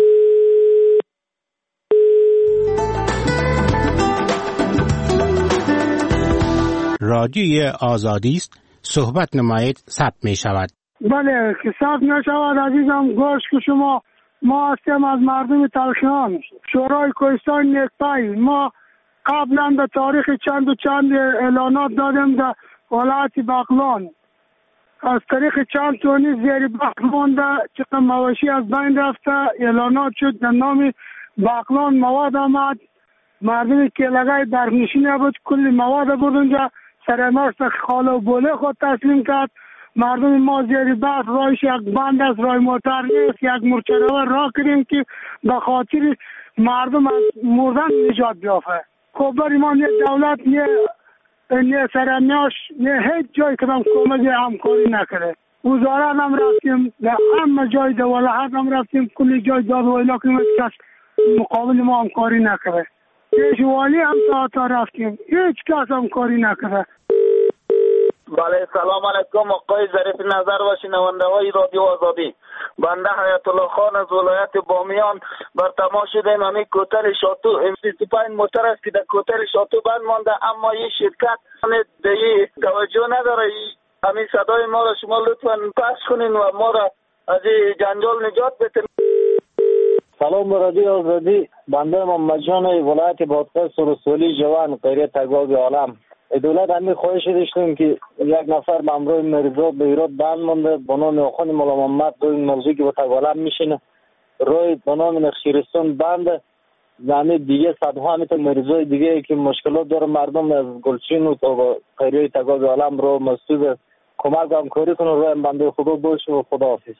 رادیوی آزادی است، صحبت نمایید، ثبت می شود. بله که ثبت نشود عزیزم. گوش که شما، ما هستیم از مردم تلخیان، شورای کوهستان نیکپای. ما قبلا به تاریخ چند و چند اعلانات دادیم در ولایت بغلان، از طریق چند تونی زیر بغلان ده چقدر مواشی از بین رفته، اعلانات شد در نام بغلان مواد آمد، مردم کلگای برنشین بود، کلی مواد بود اونجا، سر ماست خاله و بوله خود تسلیم کرد. مردم ما زیر بحث رایش یک بند از رای موتر نیست، یک مرچرور را کردیم که به خاطر مردم از مردن نجات بیافته. خب برای ما نه دولت نه نه سرمیاش نه هیچ جای کدام کمک همکاری نکرده. وزارت هم رفتیم، در همه جای دولت هم رفتیم، کلی جای داد و ایلا که کس مقابل ما همکاری نکرده. پیشوالی هم تا تا رفتیم، هیچ کس همکاری نکرده. بله، سلام علیکم آقای ظریف نظر و شنونده های رادیو آزادی. بنده حیات الله خان از ولایت بامیان بر تماس شدیم. همی کوتل شاتو سی پنج موتر است که در کوتل شاتو بند مانده، اما این شرکت دیگه توجه نداره. همین صدای ما را شما لطفاً پخش کنین و ما را از این جنجال نجات بدین. سلام رادیو آزادی. بنده محمد جان ولایت بادغیس رسولی جوان قریه تگاگ عالم. دولت همی خواهش داشتیم که یک نفر به امروی مرزا به ایراد بند مانده با نام آخوان مولا محمد، روی موضوعی که با تگالم میشینه روی با نام نخشیرستان بند. یعنی دیگه صدها همیتا مرزای دیگه که مشکلات داره مردم از گلچین و تا قریه تگاگ عالم رو مسئول کمک همکاری کنه روی بنده خدا باشه و خداحافظ.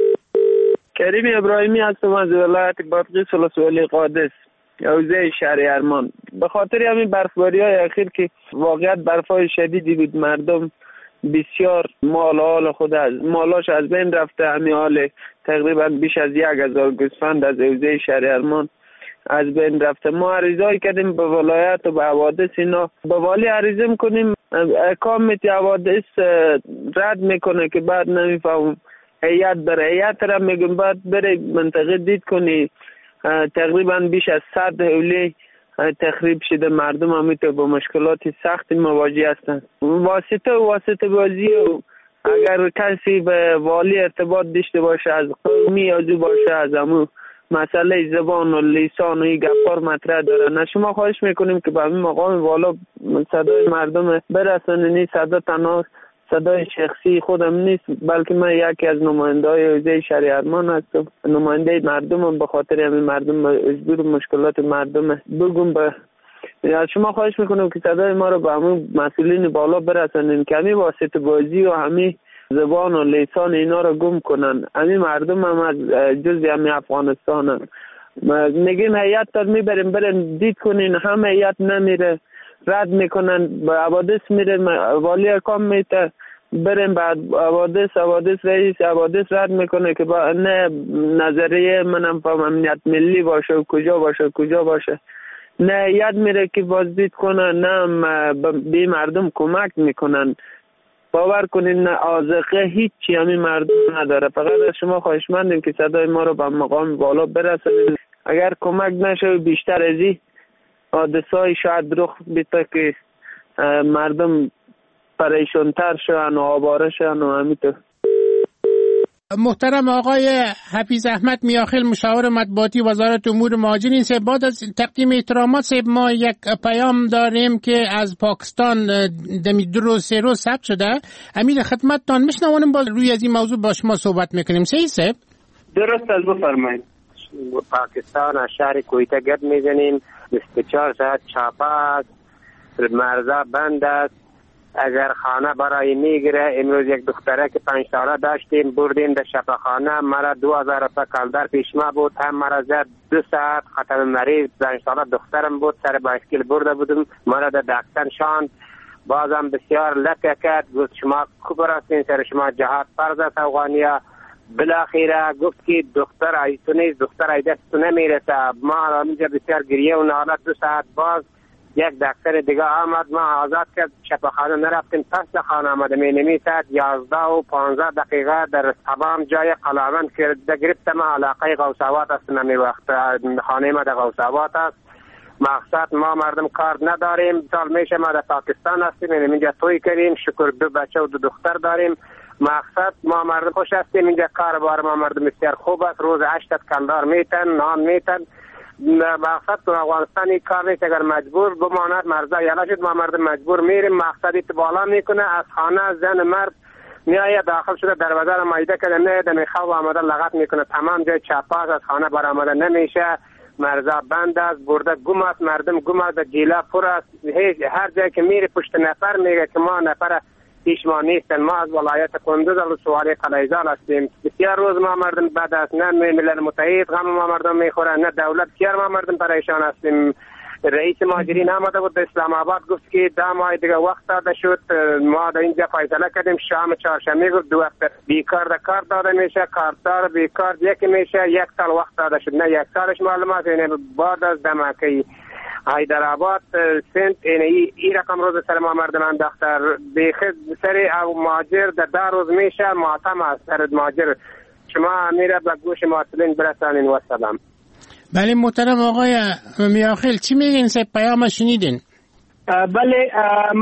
کریم ابراهیمی هستم از ولایت بادغیس ولسوالی قادس حوزه شهر ارمان. به خاطر همین برفباری های اخیر که واقعیت برفای شدیدی بود، مردم بسیار مال حال خود از مالاش از بین رفته. همین حال تقریبا بیش از یک هزار گوسفند از حوزه شهر ارمان از بین رفته. ما عریضه کردیم به ولایت و به حوادث، اینا به والی عریضه میکنیم، کامیتی حوادث رد میکنه که بعد نمیفهم هیئت بره هیئت را میگم بعد بره منطقه دید کنی. تقریبا بیش از صد حوله تخریب شده، مردم هم تو با مشکلات سخت مواجه هستند. واسطه و واسطه بازی و اگر کسی به والی ارتباط داشته باشه از قومی ازو باشه از همون مسئله زبان و لیسان و این گپار مطرح داره. نه شما خواهش میکنیم که به همین مقام والا صدای مردم برسانه. نیست صدا تنها صدای شخصی خودم نیست، بلکه من یکی از نماینده های حوزه شهر ارمان هستم، نماینده مردمم. به خاطر همین مردم اجبور مشکلات مردم بگم. به از شما خواهش میکنم که صدای ما رو به همون مسئولین بالا برسانین که همین واسطه بازی و همین زبان و لیسان اینا رو گم کنن. همین مردم هم از جزء همین افغانستان هم. میگیم هیئت تا میبریم برین دید کنین، هم هیئت نمیره، رد میکنن. به حوادث میرن، والی کام میته بریم بعد حوادث حوادث رئیس حوادث رد میکنه که با نه نظریه منم فهم امنیت ملی باشه و کجا باشه کجا باشه. نه یاد میره که بازدید کنن، نه به مردم کمک میکنن. باور کنین نه آذقه هیچی همین مردم نداره. فقط از شما خواهشمندیم که صدای ما رو به مقام بالا برسونید. اگر کمک نشه بیشتر از این حادثه‌ای شاید رخ بده که مردم پریشان‌تر شون و آواره شون و همینطور. محترم آقای حفیظ احمد میاخیل، مشاور مطبوعاتی وزارت امور مهاجرین، سه بعد از تقدیم احترامات سه ما یک پیام داریم که از پاکستان دمی دو روز سه روز ثبت شده. امیر خدمتتان میشنوانیم باز روی از این موضوع با شما صحبت میکنیم. صحیح سه؟ درست از بفرمایید. پاکستان از شهر کویته گرد میزنیم، بیست و چهار ساعت چاپه است، مرزا بند است. اگر خانه برای میگیره، امروز یک دختره که پنج ساله داشتیم بردیم در شفاخانه، مرا دو هزار روپیه کالدر پیش ما بود، هم مرا زد دو ساعت ختم مریض. پنج ساله دخترم بود، سر بایسکل برده بودم، مرا در دکتر شاند، بازم بسیار لکه کرد، گفت شما کبر هستین، سر شما جهاد فرض است افغانیه. بالاخره گفت که دختر ایتو نیست، دختر ای دست تو نمیرسه. ما همینجا بسیار گریه و نالت. دو ساعت باز یک دکتر دیگه آمد، ما آزاد کرد، شفاخانه نرفتیم، پس خانه آمده می نمیسد. یازده و پانزده دقیقه در تمام جای قلاوند کرده گرفتم. علاقه غوثاباد است، نمی وقت خانه ما در غوثاباد است. مقصد ما مردم کار نداریم، سال میشه ما در پاکستان هستیم، اینجا توی کردیم، شکر دو بچه و دو دختر داریم. مقصد ما مردم خوش هستیم، اینجا کار بار ما مردم بسیار خوب است، روز هشت کندار میتن، نان میتن. مقصد تو افغانستان این کار نیست، اگر مجبور بماند مرزا یلا شد ما مردم مجبور میریم. مقصد ایت بالا میکنه، از خانه زن مرد میایه داخل شده، دروازه را مایده کرده نه میخواب آمده لغت میکنه، تمام جای چاپاس از خانه برآمده نمیشه. مرزا بند است، برده گم است، مردم گم است، گیلا پر است. هر جای که میره پشت نفر میگه که ما نفر پیش ما نیستن. ما از ولایت کندوز ولسوالی قلعه‌زال هستیم. بسیار روز ما مردم بد است، نه ملل متحد غم ما مردم میخوره، نه دولت. بسیار ما مردم پریشان هستیم. رئیس مهاجرین آمده بود اسلام آباد، گفت که ده ماه دیگه وقت داده شد، ما در اینجا فیصله کردیم شام چهارشنبه گفت دو هفته بیکار در کار داده میشه، کاردار بیکار یکی میشه، یک سال وقت داده شد، نه یک سالش معلومات. اینه بعد از دمکی حیدرآباد سنت این ای, ای رقم روز سر ما مردم انداختر بیخد سر او مهاجر در ده روز میشه ماتم از سر مهاجر. شما میره به گوش مسئولین برسانین و سلام. بله محترم آقای میاخیل، چی میگین؟ سه پیام شنیدین؟ بله،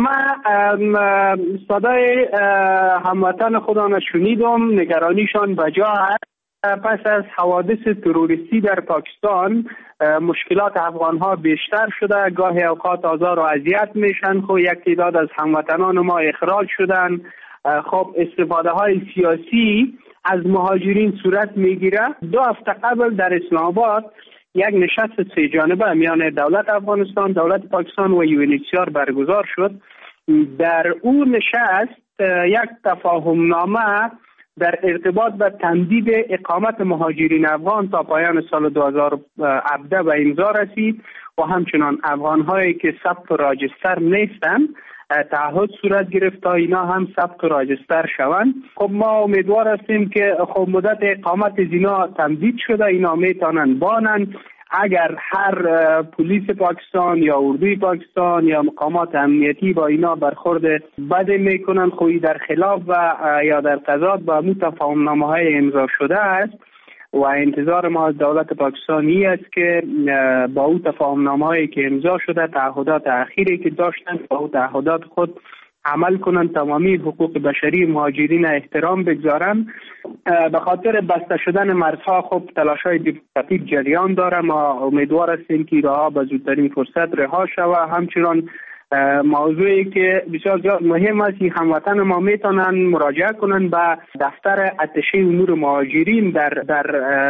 من صدای هموطن خودم شنیدم، نگرانیشان بجا هست. پس از حوادث تروریستی در پاکستان مشکلات افغانها بیشتر شده، گاهی اوقات آزار و اذیت میشن. خب یک تعداد از هموطنان ما اخراج شدن. خب استفاده های سیاسی از مهاجرین صورت میگیره. دو هفته قبل در اسلام آباد یک نشست سه جانبه میان دولت افغانستان، دولت پاکستان و یو ان اچ سی آر برگزار شد. در اون نشست یک تفاهم نامه در ارتباط به تمدید اقامت مهاجرین افغان تا پایان سال دو هزار و هفده به امضا رسید و همچنان افغان هایی که ثبت راجستر نیستند تعهد صورت گرفت تا اینا هم ثبت راجستر شوند. خب ما امیدوار هستیم که خب مدت اقامت اینا تمدید شده، اینا میتونن بانن. اگر هر پلیس پاکستان یا اردوی پاکستان یا مقامات امنیتی با اینا برخورد بد میکنن، خوی در خلاف و یا در تضاد با متفاهمنامه های امضا شده است و انتظار ما از دولت پاکستانی است که با او تفاهمنامه هایی که امضا شده، تعهدات اخیری که داشتن با او تعهدات خود عمل کنن، تمامی حقوق بشری مهاجرین احترام بگذارن. به خاطر بسته شدن مرزها خب تلاش‌های دیپلماتیک جریان داره. ما امیدوار هستیم که راه به زودترین فرصت رها شود. همچنان موضوعی که بسیار زیاد مهم است، هموطن ما میتونن مراجعه کنن به دفتر اتشه امور مهاجرین در در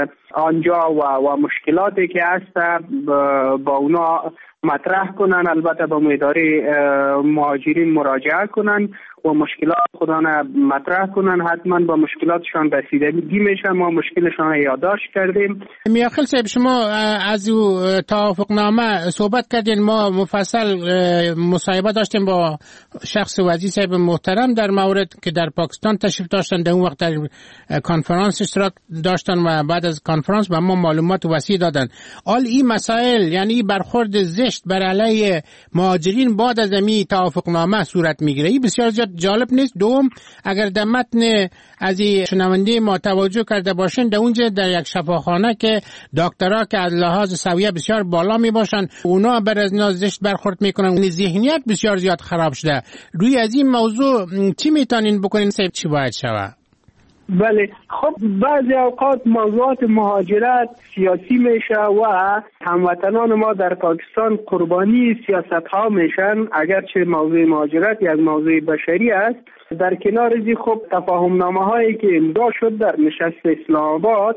آنجا و, و مشکلاتی که هست با اونا مطرح کنن. البته با اداره مهاجرین مراجعه کنن و مشکلات خودانه مطرح کنن. حتما با مشکلاتشان رسیدگی میشه. ما مشکلشان یادداشت کردیم. میاخیل صاحب، شما از او توافقنامه صحبت کردین. ما مفصل مصاحبه داشتیم با شخص وزیر صاحب محترم در مورد که در پاکستان تشریف داشتن. در اون وقت در کنفرانس اشتراک داشتن و بعد از کنفرانس به ما معلومات وسیع دادن. آل این مسائل، یعنی برخورد زشت بر علیه مهاجرین بعد از این توافقنامه صورت میگیره، این بسیار زیاد جالب نیست. دوم، اگر در متن از این شنونده ما توجه کرده باشین، در اونجا در یک شفاخانه که دکترها که از لحاظ سویه بسیار بالا می باشن، اونا بر از اینا زشت برخورد میکنن. ذهنیت بسیار زیاد خراب شده. روی از این موضوع چی میتونین بکنین؟ صاحب چی باید شود؟ بله، خب بعضی اوقات موضوعات مهاجرت سیاسی میشه و هموطنان ما در پاکستان قربانی سیاست ها میشن. اگرچه موضوع مهاجرت یک موضوع بشری است، در کنار ازی خب تفاهم نامه هایی که امضا شد در نشست اسلام آباد،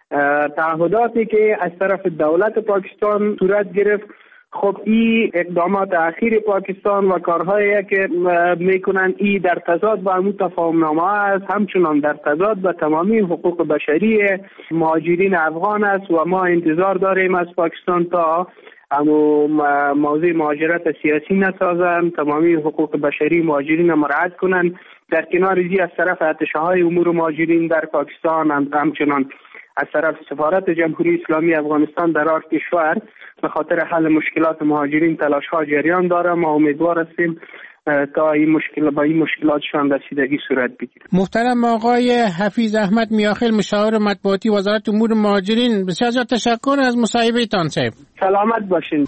تعهداتی که از طرف دولت پاکستان صورت گرفت، خب این اقدامات اخیر پاکستان و کارهایی که میکنن ای در تضاد با همون تفاهمنامه است، همچنان در تضاد با تمامی حقوق بشری مهاجرین افغان است و ما انتظار داریم از پاکستان تا امو موضوع مهاجرت سیاسی نسازن، تمامی حقوق بشری مهاجرین مراعات کنن. در کنار ازی از طرف اتشه های امور مهاجرین در پاکستان هم همچنان از طرف سفارت جمهوری اسلامی افغانستان در آن کشور به خاطر حل مشکلات مهاجرین تلاش ها جریان داره. ما امیدوار هستیم تا این مشکل با این مشکلاتشان رسیدگی صورت بگیره. محترم آقای حفیظ احمد میاخیل، مشاور مطبوعاتی وزارت امور مهاجرین، بسیار زیاد تشکر از مصاحبه تان. صاحب سلامت باشین.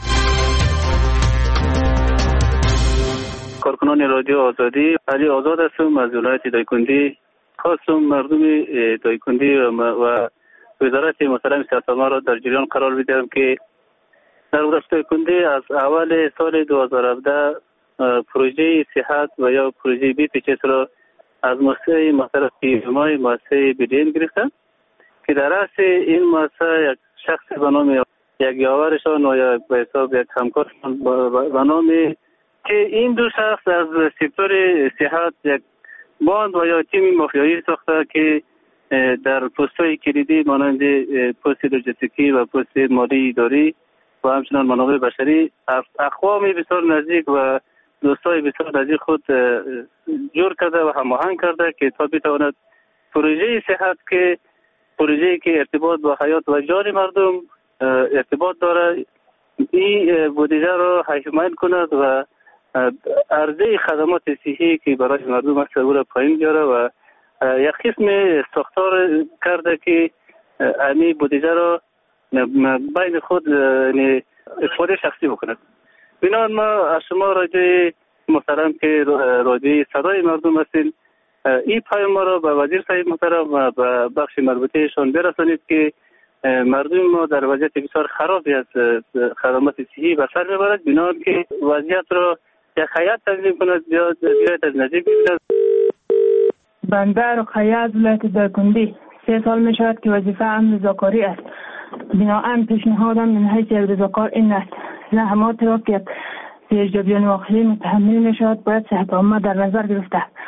کارکنان رادیو آزادی، علی آزاد هستم از ولایت دایکندی. خواستم مردم دایکندی و وزارت محترم سیاستمدار را در جریان قرار بدهم که در ولایت دایکندی از اول سال دو هزار و هفده پروژه صحت و یا پروژه بی پیچس را از مؤسسه محترم پیمای مؤسسه بیدین گرفتن که در اصل این مؤسسه یک شخص به نام یک یاورشان و یا به حساب یک همکارشان به نام که این دو شخص از سکتور صحت یک باند و یا تیم مافیایی ساخته که در پست‌های کلیدی مانند پست لوجستیکی و پست مالی اداری و همچنان منابع بشری اقوام بسیار نزدیک و دوستای بسیار نزدیک خود جور کرده و هماهنگ کرده که تا بتواند پروژه صحت که پروژه‌ای که ارتباط با حیات و جان مردم ارتباط داره، این بودجه را حمایت کند و عرضه خدمات صحی که برای مردم است او را پایین بیاره و یک قسم ساختار کرده که این بودجه را بین خود استفاده شخصی بکند. بنابراین ما از شما رادیو محترم که رادیو صدای مردم هستین، این پیام ما را به وزیر صاحب محترم و به بخش مربوطهشان برسانید که مردم ما در وضعیت بسیار خرابی از خدمات صحی به سر میبرد. بنابراین که وضعیت را یک هیئت تنظیم کند، بیاد بیاد از نزدیک ببیند. بنده رقیه از ولایت دایکندی، سه سال می شود که وظیفه ام رضاکاری است. بنابراین پیشنهادم من حیث یک رضاکار این است زحمات را که زیرجبیان واقعی متحمل می شود باید صحت عامه در نظر گرفته و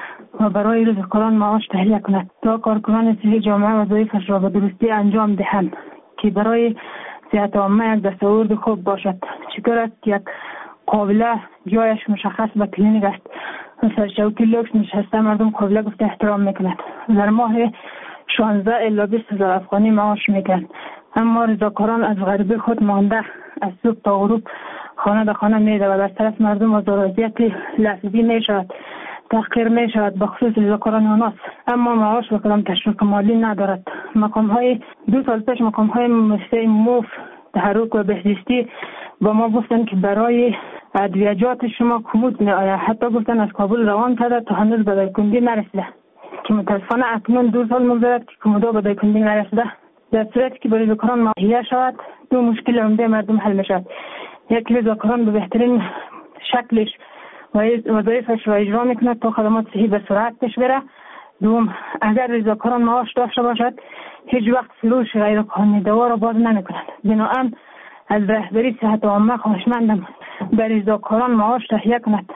و برای رزقکاران معاش تهیه کند تا کارکنان صحی جامعه وظایفش را به درستی انجام دهند که برای صحت عامه یک دستاورد خوب باشد. چطور است که یک قابله جایش مشخص به کلینیک است و سرچوکی لوکس نشسته مردم قابله گفته احترام میکند. در ماه شانزده الی بیست هزار افغانی معاش میکند، اما رضاکاران از غریبی خود مانده از صبح تا غروب خانه به خانه میده و از طرف مردم آزار و اذیت لفظی میشود، تحقیر میشود به خصوص رضاکاران آناس، اما معاش و کدام تشویق مالی ندارد. مقام های دو سال پیش مقام های مثل موف تحرک و بهزیستی با ما گفتن که برای ادویجات شما کمود می آید، حتی گفتن از کابل روان کرده تا هنوز به دایکندی نرسیده که متاسفانه اکنون دو سال مگذرد که کمودا به دایکندی نرسیده. در صورتی که برای رضاکاران ماهیه شود دو مشکل عمده مردم حل می شود. یک، رضاکاران به بهترین شکلش وظایفش را اجرا میکند تا خدمات صحی به سرعت پیش بره. دوم، اگر رضاکاران معاش داشته باشد هیچ وقت فروش غیر قانونی دوا را باز نمیکند. بنابراین از رهبری صحت عامه خواهشمندم به رضاکاران معاش تهیه کند.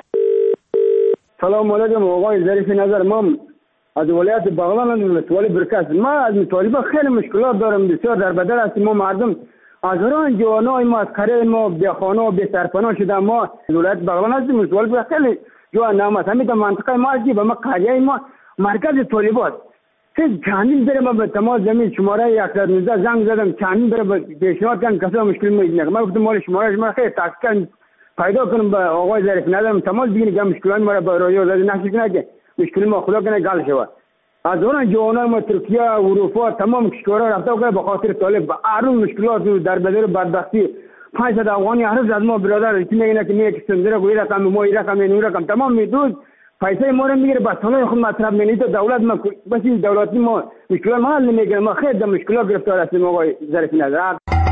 سلام علیکم آقای ظریف نظر. من از ولایت بغلان از ولایت برکس. ما از مطالبه خیلی مشکلات دارم، بسیار در بدل است. ما مردم از راه جوانای ما از کره ما به خانه و به سرپناه شده. ما از ولایت بغلان هستیم، مطالبه خیلی جوان نام است. همین منطقه ما است به ما قریه ما مرکز طالبات سه چندین بره. ما به تمام زمین شماره یک صد و نوزده زنگ زدم، چندین بره پیشنهاد کردن کسا مشکل میدونه. ما گفتم مال شماره شما خیلی تاکید پیدا کنم به آقای ظریف نظرم تمام دیگه که مشکلات ما را به رادیو زده نشد کنه که مشکل ما خدا کنه گل شود. از اون جوانان ما ترکیه اروپا تمام کشورها رفته و به خاطر طالب هر روز مشکلات در بدر بدبختی پانصد افغانی هر روز از ما برادر کی میگه که میگه سندره گوی رقم ما این رقم این رقم تمام میدود پیسه ما رو میگیره بس حالا خود مطلب نمیده دولت ما بس این دولتی ما مشکلات ما حل نمیگیره. ما خیلی مشکلات گرفتار هستیم آقای ظریف نظر.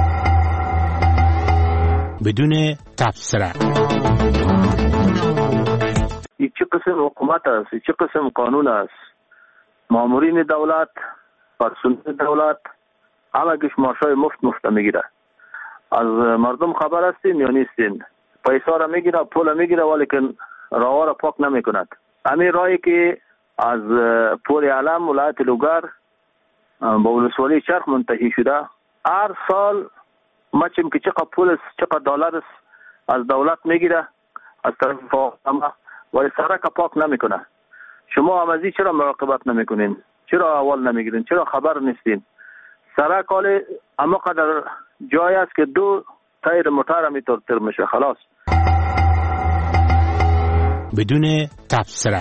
بدون تفسیر این چه قسم حکومت است، چه قسم قانون است؟ مامورین دولت، پرسنل دولت همه کش معاشای مفت مفت میگیره. از مردم خبر هستین یا نیستین؟ پیسا را میگیره، پول میگیره، ولیکن راه را پاک نمیکند. همین راهی که از پور علم ولایت لوگر با ولسوالی چرخ منتهی شده، هر سال ما چیم که چقدر پول است، چقدر دلار است از دولت میگیره از طرف فاهمه ولی سرک پاک نمیکنه. شما هم از این چرا مراقبت نمیکنین؟ چرا اول نمیگیرین؟ چرا خبر نیستین؟ سرک حال اما قدر جای است که دو تایر موتر میتور تر میشه خلاص. بدون تفسیر.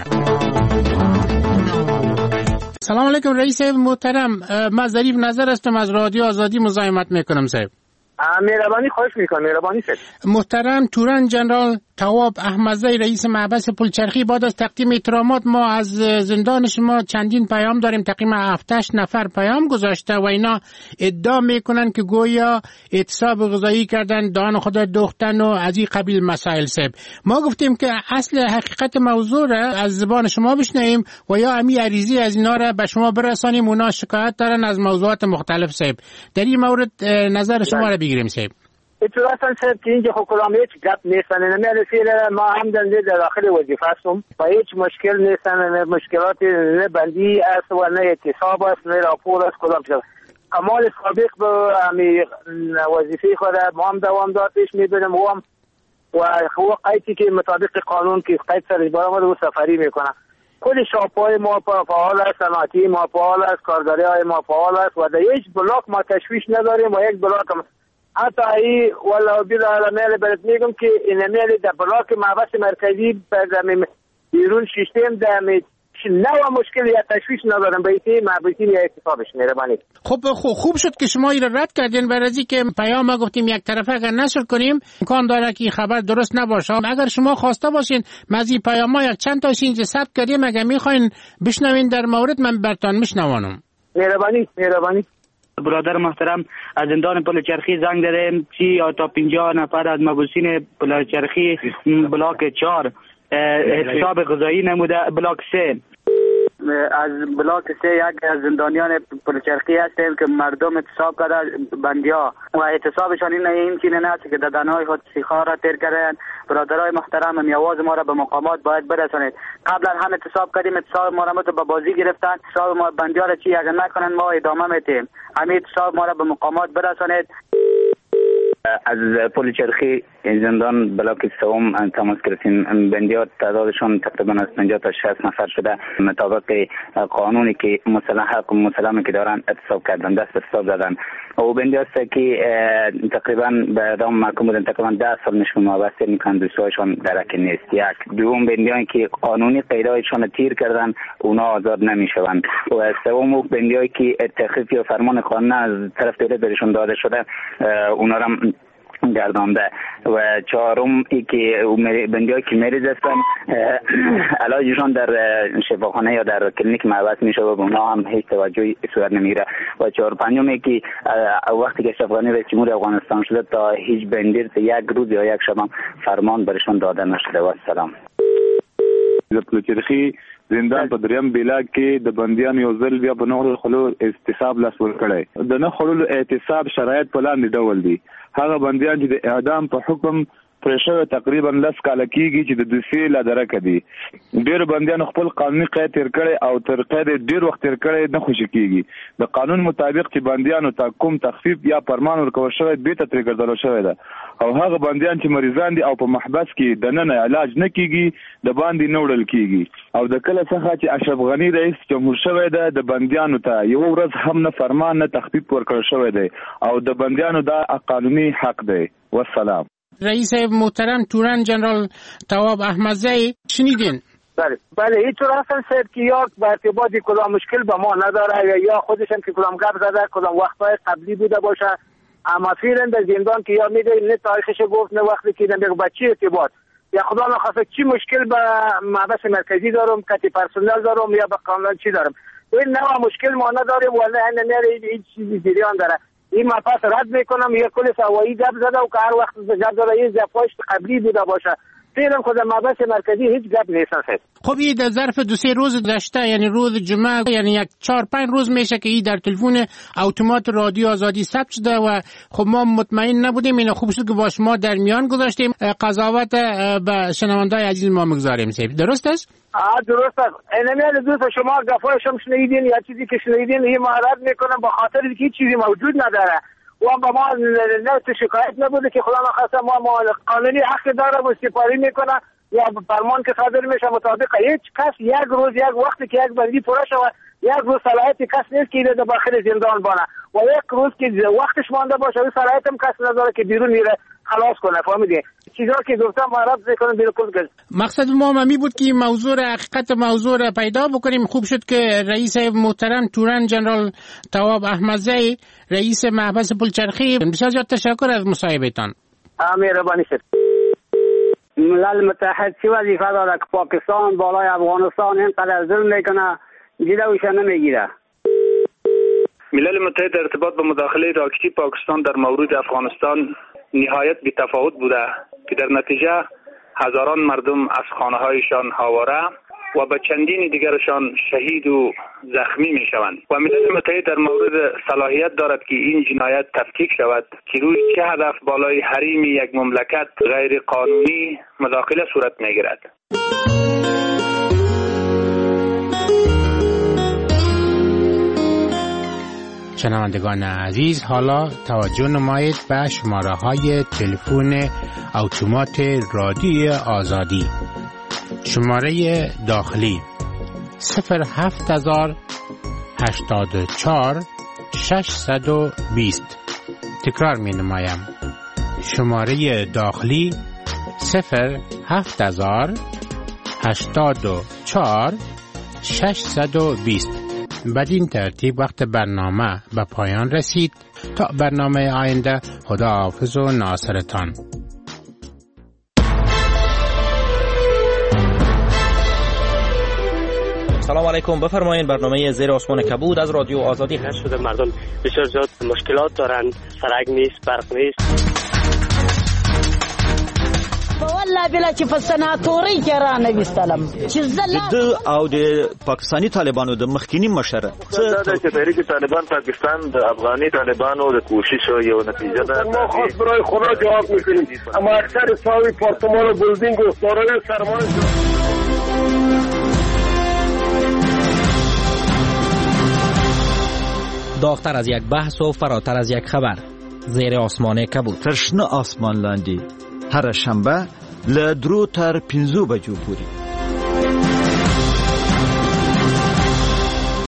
سلام علیکم رئیس محترم، من ظریف نظر هستم از رادیو آزادی مزاحمت میکنم صاحب. مهربانی خواهش میکنم. مهربانی صاحب. محترم تورن جنرال تواب احمدزی رئیس محبس پلچرخی بعد از تقدیم احترامات ما از زندان شما چندین پیام داریم، تقریبا هفت هشت نفر پیام گذاشته و اینا ادعا میکنن که گویا اعتصاب غذایی کردن، دهان خود دوختن و از این قبیل مسائل صاحب. ما گفتیم که اصل حقیقت موضوع را از زبان شما بشنویم و یا امی عریضی از اینا را به شما برسانیم. اونا شکایت دارن از موضوعات مختلف صاحب. در این مورد نظر شما را بگیریم صاحب. اتفاقا صاحب که اینجا خب کلام هیچ گپ نیستن. نمیاد سیره ما هم در داخل وظیفه هستم و هیچ مشکل نیستن. مشکلات نه بندی است و نه اعتصاب است نه راپور است کدام شد. کمال سابق به امی وظیفه خود ما هم دوام دار پیش میبریم و هم و خو قیدی که مطابق قانون که قید سر برآمد و سفری میکنه. کل شاپای ما فعال است، صنعتی ما فعال است، کارگری های ما فعال است و در هیچ بلاک ما تشویش نداریم و یک بلاک هم حتی ای والا بیل علمیل برد میگم که این امیل در بلاک محبس مرکزی بیرون شیشتیم در نوع مشکل یا تشویش ندارم به ایتی محبسین یا اکتفابش مهربانی. خب خوب شد که شما این رد کردین برازی که پیام ما گفتیم یک طرفه اگر نشر کنیم امکان داره که خبر درست نباشه. اگر شما خواسته باشین مزی پیام ما یک چند تاش اینجا ثبت کردیم، اگر میخواین بشنوین در مورد من برتان میشنوانم. مهربانی مهربانی. برادر محترم از زندان پلچرخی زنگ داریم چی تا پنجاه نفر از محبوسین پلچرخی بلاک چهار اعتصاب غذایی نموده، بلاک سه از بلاک سه یک از زندانیان پلچرخی هستیم که مردم اعتصاب کرده بندیا و اعتصابشان این این چیزی نیست که ددنهای خود سیخا را تیر کردن. برادرای محترم میواز ما را به مقامات باید برسانید. قبلا هم اعتصاب کردیم، اعتصاب ما را به بازی گرفتن. اعتصاب ما بندیا را چی اگر نکنن ما ادامه میدیم. همین اعتصاب ما را به مقامات برسانید. از پل چرخی زندان بلاک سوم تماس گرفتیم. بندیات تعدادشون تقریبا از پنجاه تا شصت نفر شده. مطابق قانونی که مسلح حق مسلمی که دارن اعتصاب کردن، دست اعتصاب دادن. او بندیات که تقریبا به دام محکوم بودن، تقریبا ده سال نشون وابسته میکنن، دوستایشون درک نیست. یک دوم بندیانی که قانونی قیدایشون تیر کردن اونا آزاد نمیشوند. و سوم بندیایی که تخفیف یا فرمان قانون از طرف دولت بهشون داده شده اونا را گردانده. و چهارم ای که بندیایی که مریض هستن علاجشان در شفاخانه یا در کلینیک معبد میشه و به اونا هم هیچ توجهی صورت نمیگیره. و چهار پنجم ای که وقتی که اشرف غنی رئیس جمهور افغانستان شده تا هیچ بندیر تا یک روز یا یک شب فرمان برشون داده نشده. و السلام. پلچرخی زندان په دریم بلاک کې د بندیانو یو ځل بیا په نور خلو اعتصاب لاس ورکړی. د نه خلو اعتصاب شرایط په لاندې ډول دي. هغه بندیان چې د اعدام په حکم پرېښوی تقریبا لس کاله کېږي چې د دوسیې لا درکه دي. ډېر بندیانو خپل قانوني قید تېر کړی او تر قید ډېر وخت تېر کړی نه خوشي کېږي. د قانون مطابق چې بندیانو ته کوم تخفیف یا فرمان ورکول شوی بېرته ترې ګرځول شوی ده او هغه بندیان چې مریضان دي او په محبس کې دننه علاج نه کېږي د باندې نه وړل کېږي. او د کله څخه چې اشرف غني رئیس جمهور شوی ده د بندیانو ته یوه ورځ هم نه فرمان نه تخفیف ورکړل شوی دی او د بندیانو دا قانوني حق دی. والسلام. رئیس محترم تورن جنرال تواب احمدزی شنیدین؟ بله بله اینطور هستن سید که یا به ارتباط کدام مشکل به ما نداره یا یا خودشم که کدام گپ زده کدام وقتهای قبلی بوده باشه اما فیرن در زندان که یا میده نه تاریخش گفت نه وقتی که نمیگه با چی ارتباط یا خدا نخواسته چی مشکل به محبس مرکزی دارم کتی پرسنل دارم یا به قانون چی دارم. این نوع مشکل ما نداریم ولی نه نه این چیزی جریان داره. این من پس رد میکنم یک کل سوایی گپ زده و که هر وقت گپ زده یه زفاش قبلی بوده باشه فیلم خود محبس مرکزی هیچ گپ نیست. خب این در ظرف دو سه روز داشته یعنی روز جمعه یعنی یک چهار پنج روز میشه که این در تلفن اتومات رادیو آزادی ثبت شده و خب ما مطمئن نبودیم. این خوب شد که با شما در میان گذاشتیم قضاوت به شنوندای عزیز ما میگذاریم. درست است؟ آه درست است. اینمیال دوست شما گفایشم شنیدین یا چیزی که شنیدین این ما رد میکنم با خاطر اینکه چیزی موجود نداره و با ما نه شکایت نبوده که خدا نخواسته ما قانونی حق داره و سپاری میکنه یا فرمان که صادر میشه مطابق هیچ کس یک روز یک وقتی که یک بندی پوره شود یک روز صلاحیت کس نیست که در داخل زندان بانه و یک روز که وقتش مانده باشه و صلاحیت هم کس نداره که بیرون میره خلاص کنه. فهمیدی چیزا که گفتم ما رد میکنم بالکل گز. مقصد ما می بود که موضوع حقیقت موضوع را پیدا بکنیم. خوب شد که رئیس محترم تورن جنرال تواب احمدزی رئیس محبس پلچرخی بسیار زیاد تشکر از مصاحبهتان. مهربانی شد. ملل متحد چی وظیفه داره که پاکستان بالای افغانستان اینقدر ظلم میکنه جلوش نمیگیره؟ ملل متحد در ارتباط با مداخله راکتی پاکستان در مورد افغانستان نهایت بی تفاوت بوده که در نتیجه هزاران مردم از خانه هایشان هاواره و به چندین دیگرشان شهید و زخمی می شوند و ملل متحد در مورد صلاحیت دارد که این جنایت تفکیک شود که روی چه هدف بالای حریم یک مملکت غیر قانونی مداخله صورت می گیرد. شنوندگان عزیز حالا توجه نمایید به شماره های تلفن اتومات رادیو آزادی. شماره داخلی صفر هفت هزار هشتاد و چهار ششصد و بیست. تکرار می نمایم. شماره داخلی صفر هفت هزار هشتاد و چهار ششصد و بیست. بدین ترتیب وقت برنامه به پایان رسید. تا برنامه آینده خدا حافظ و ناصرتان. سلام علیکم. بفرمایید برنامه زیر آسمان کبود از رادیو آزادی هست. شده مردم بسیار زیاد مشکلات دارند، سرک نیست، برق نیست. والله بلا چې په سناتوري کې را نویستلم چې زله او د پاکستانی طالبانو د مخکینی مشره دا چې تحریک طالبان پاکستان د افغاني طالبانو د کوشش یو نتیجه ده. ما خاص برای خدا جواب میکنیم، اما اکثر ساوی پارتمان و بلدینگ و سارای سرمان داغتر از یک بحث و فراتر از یک خبر، زیر آسمان کبود. ترشنه آسمان لاندی هر شنبه ل درو تر پنځو بجو پورې.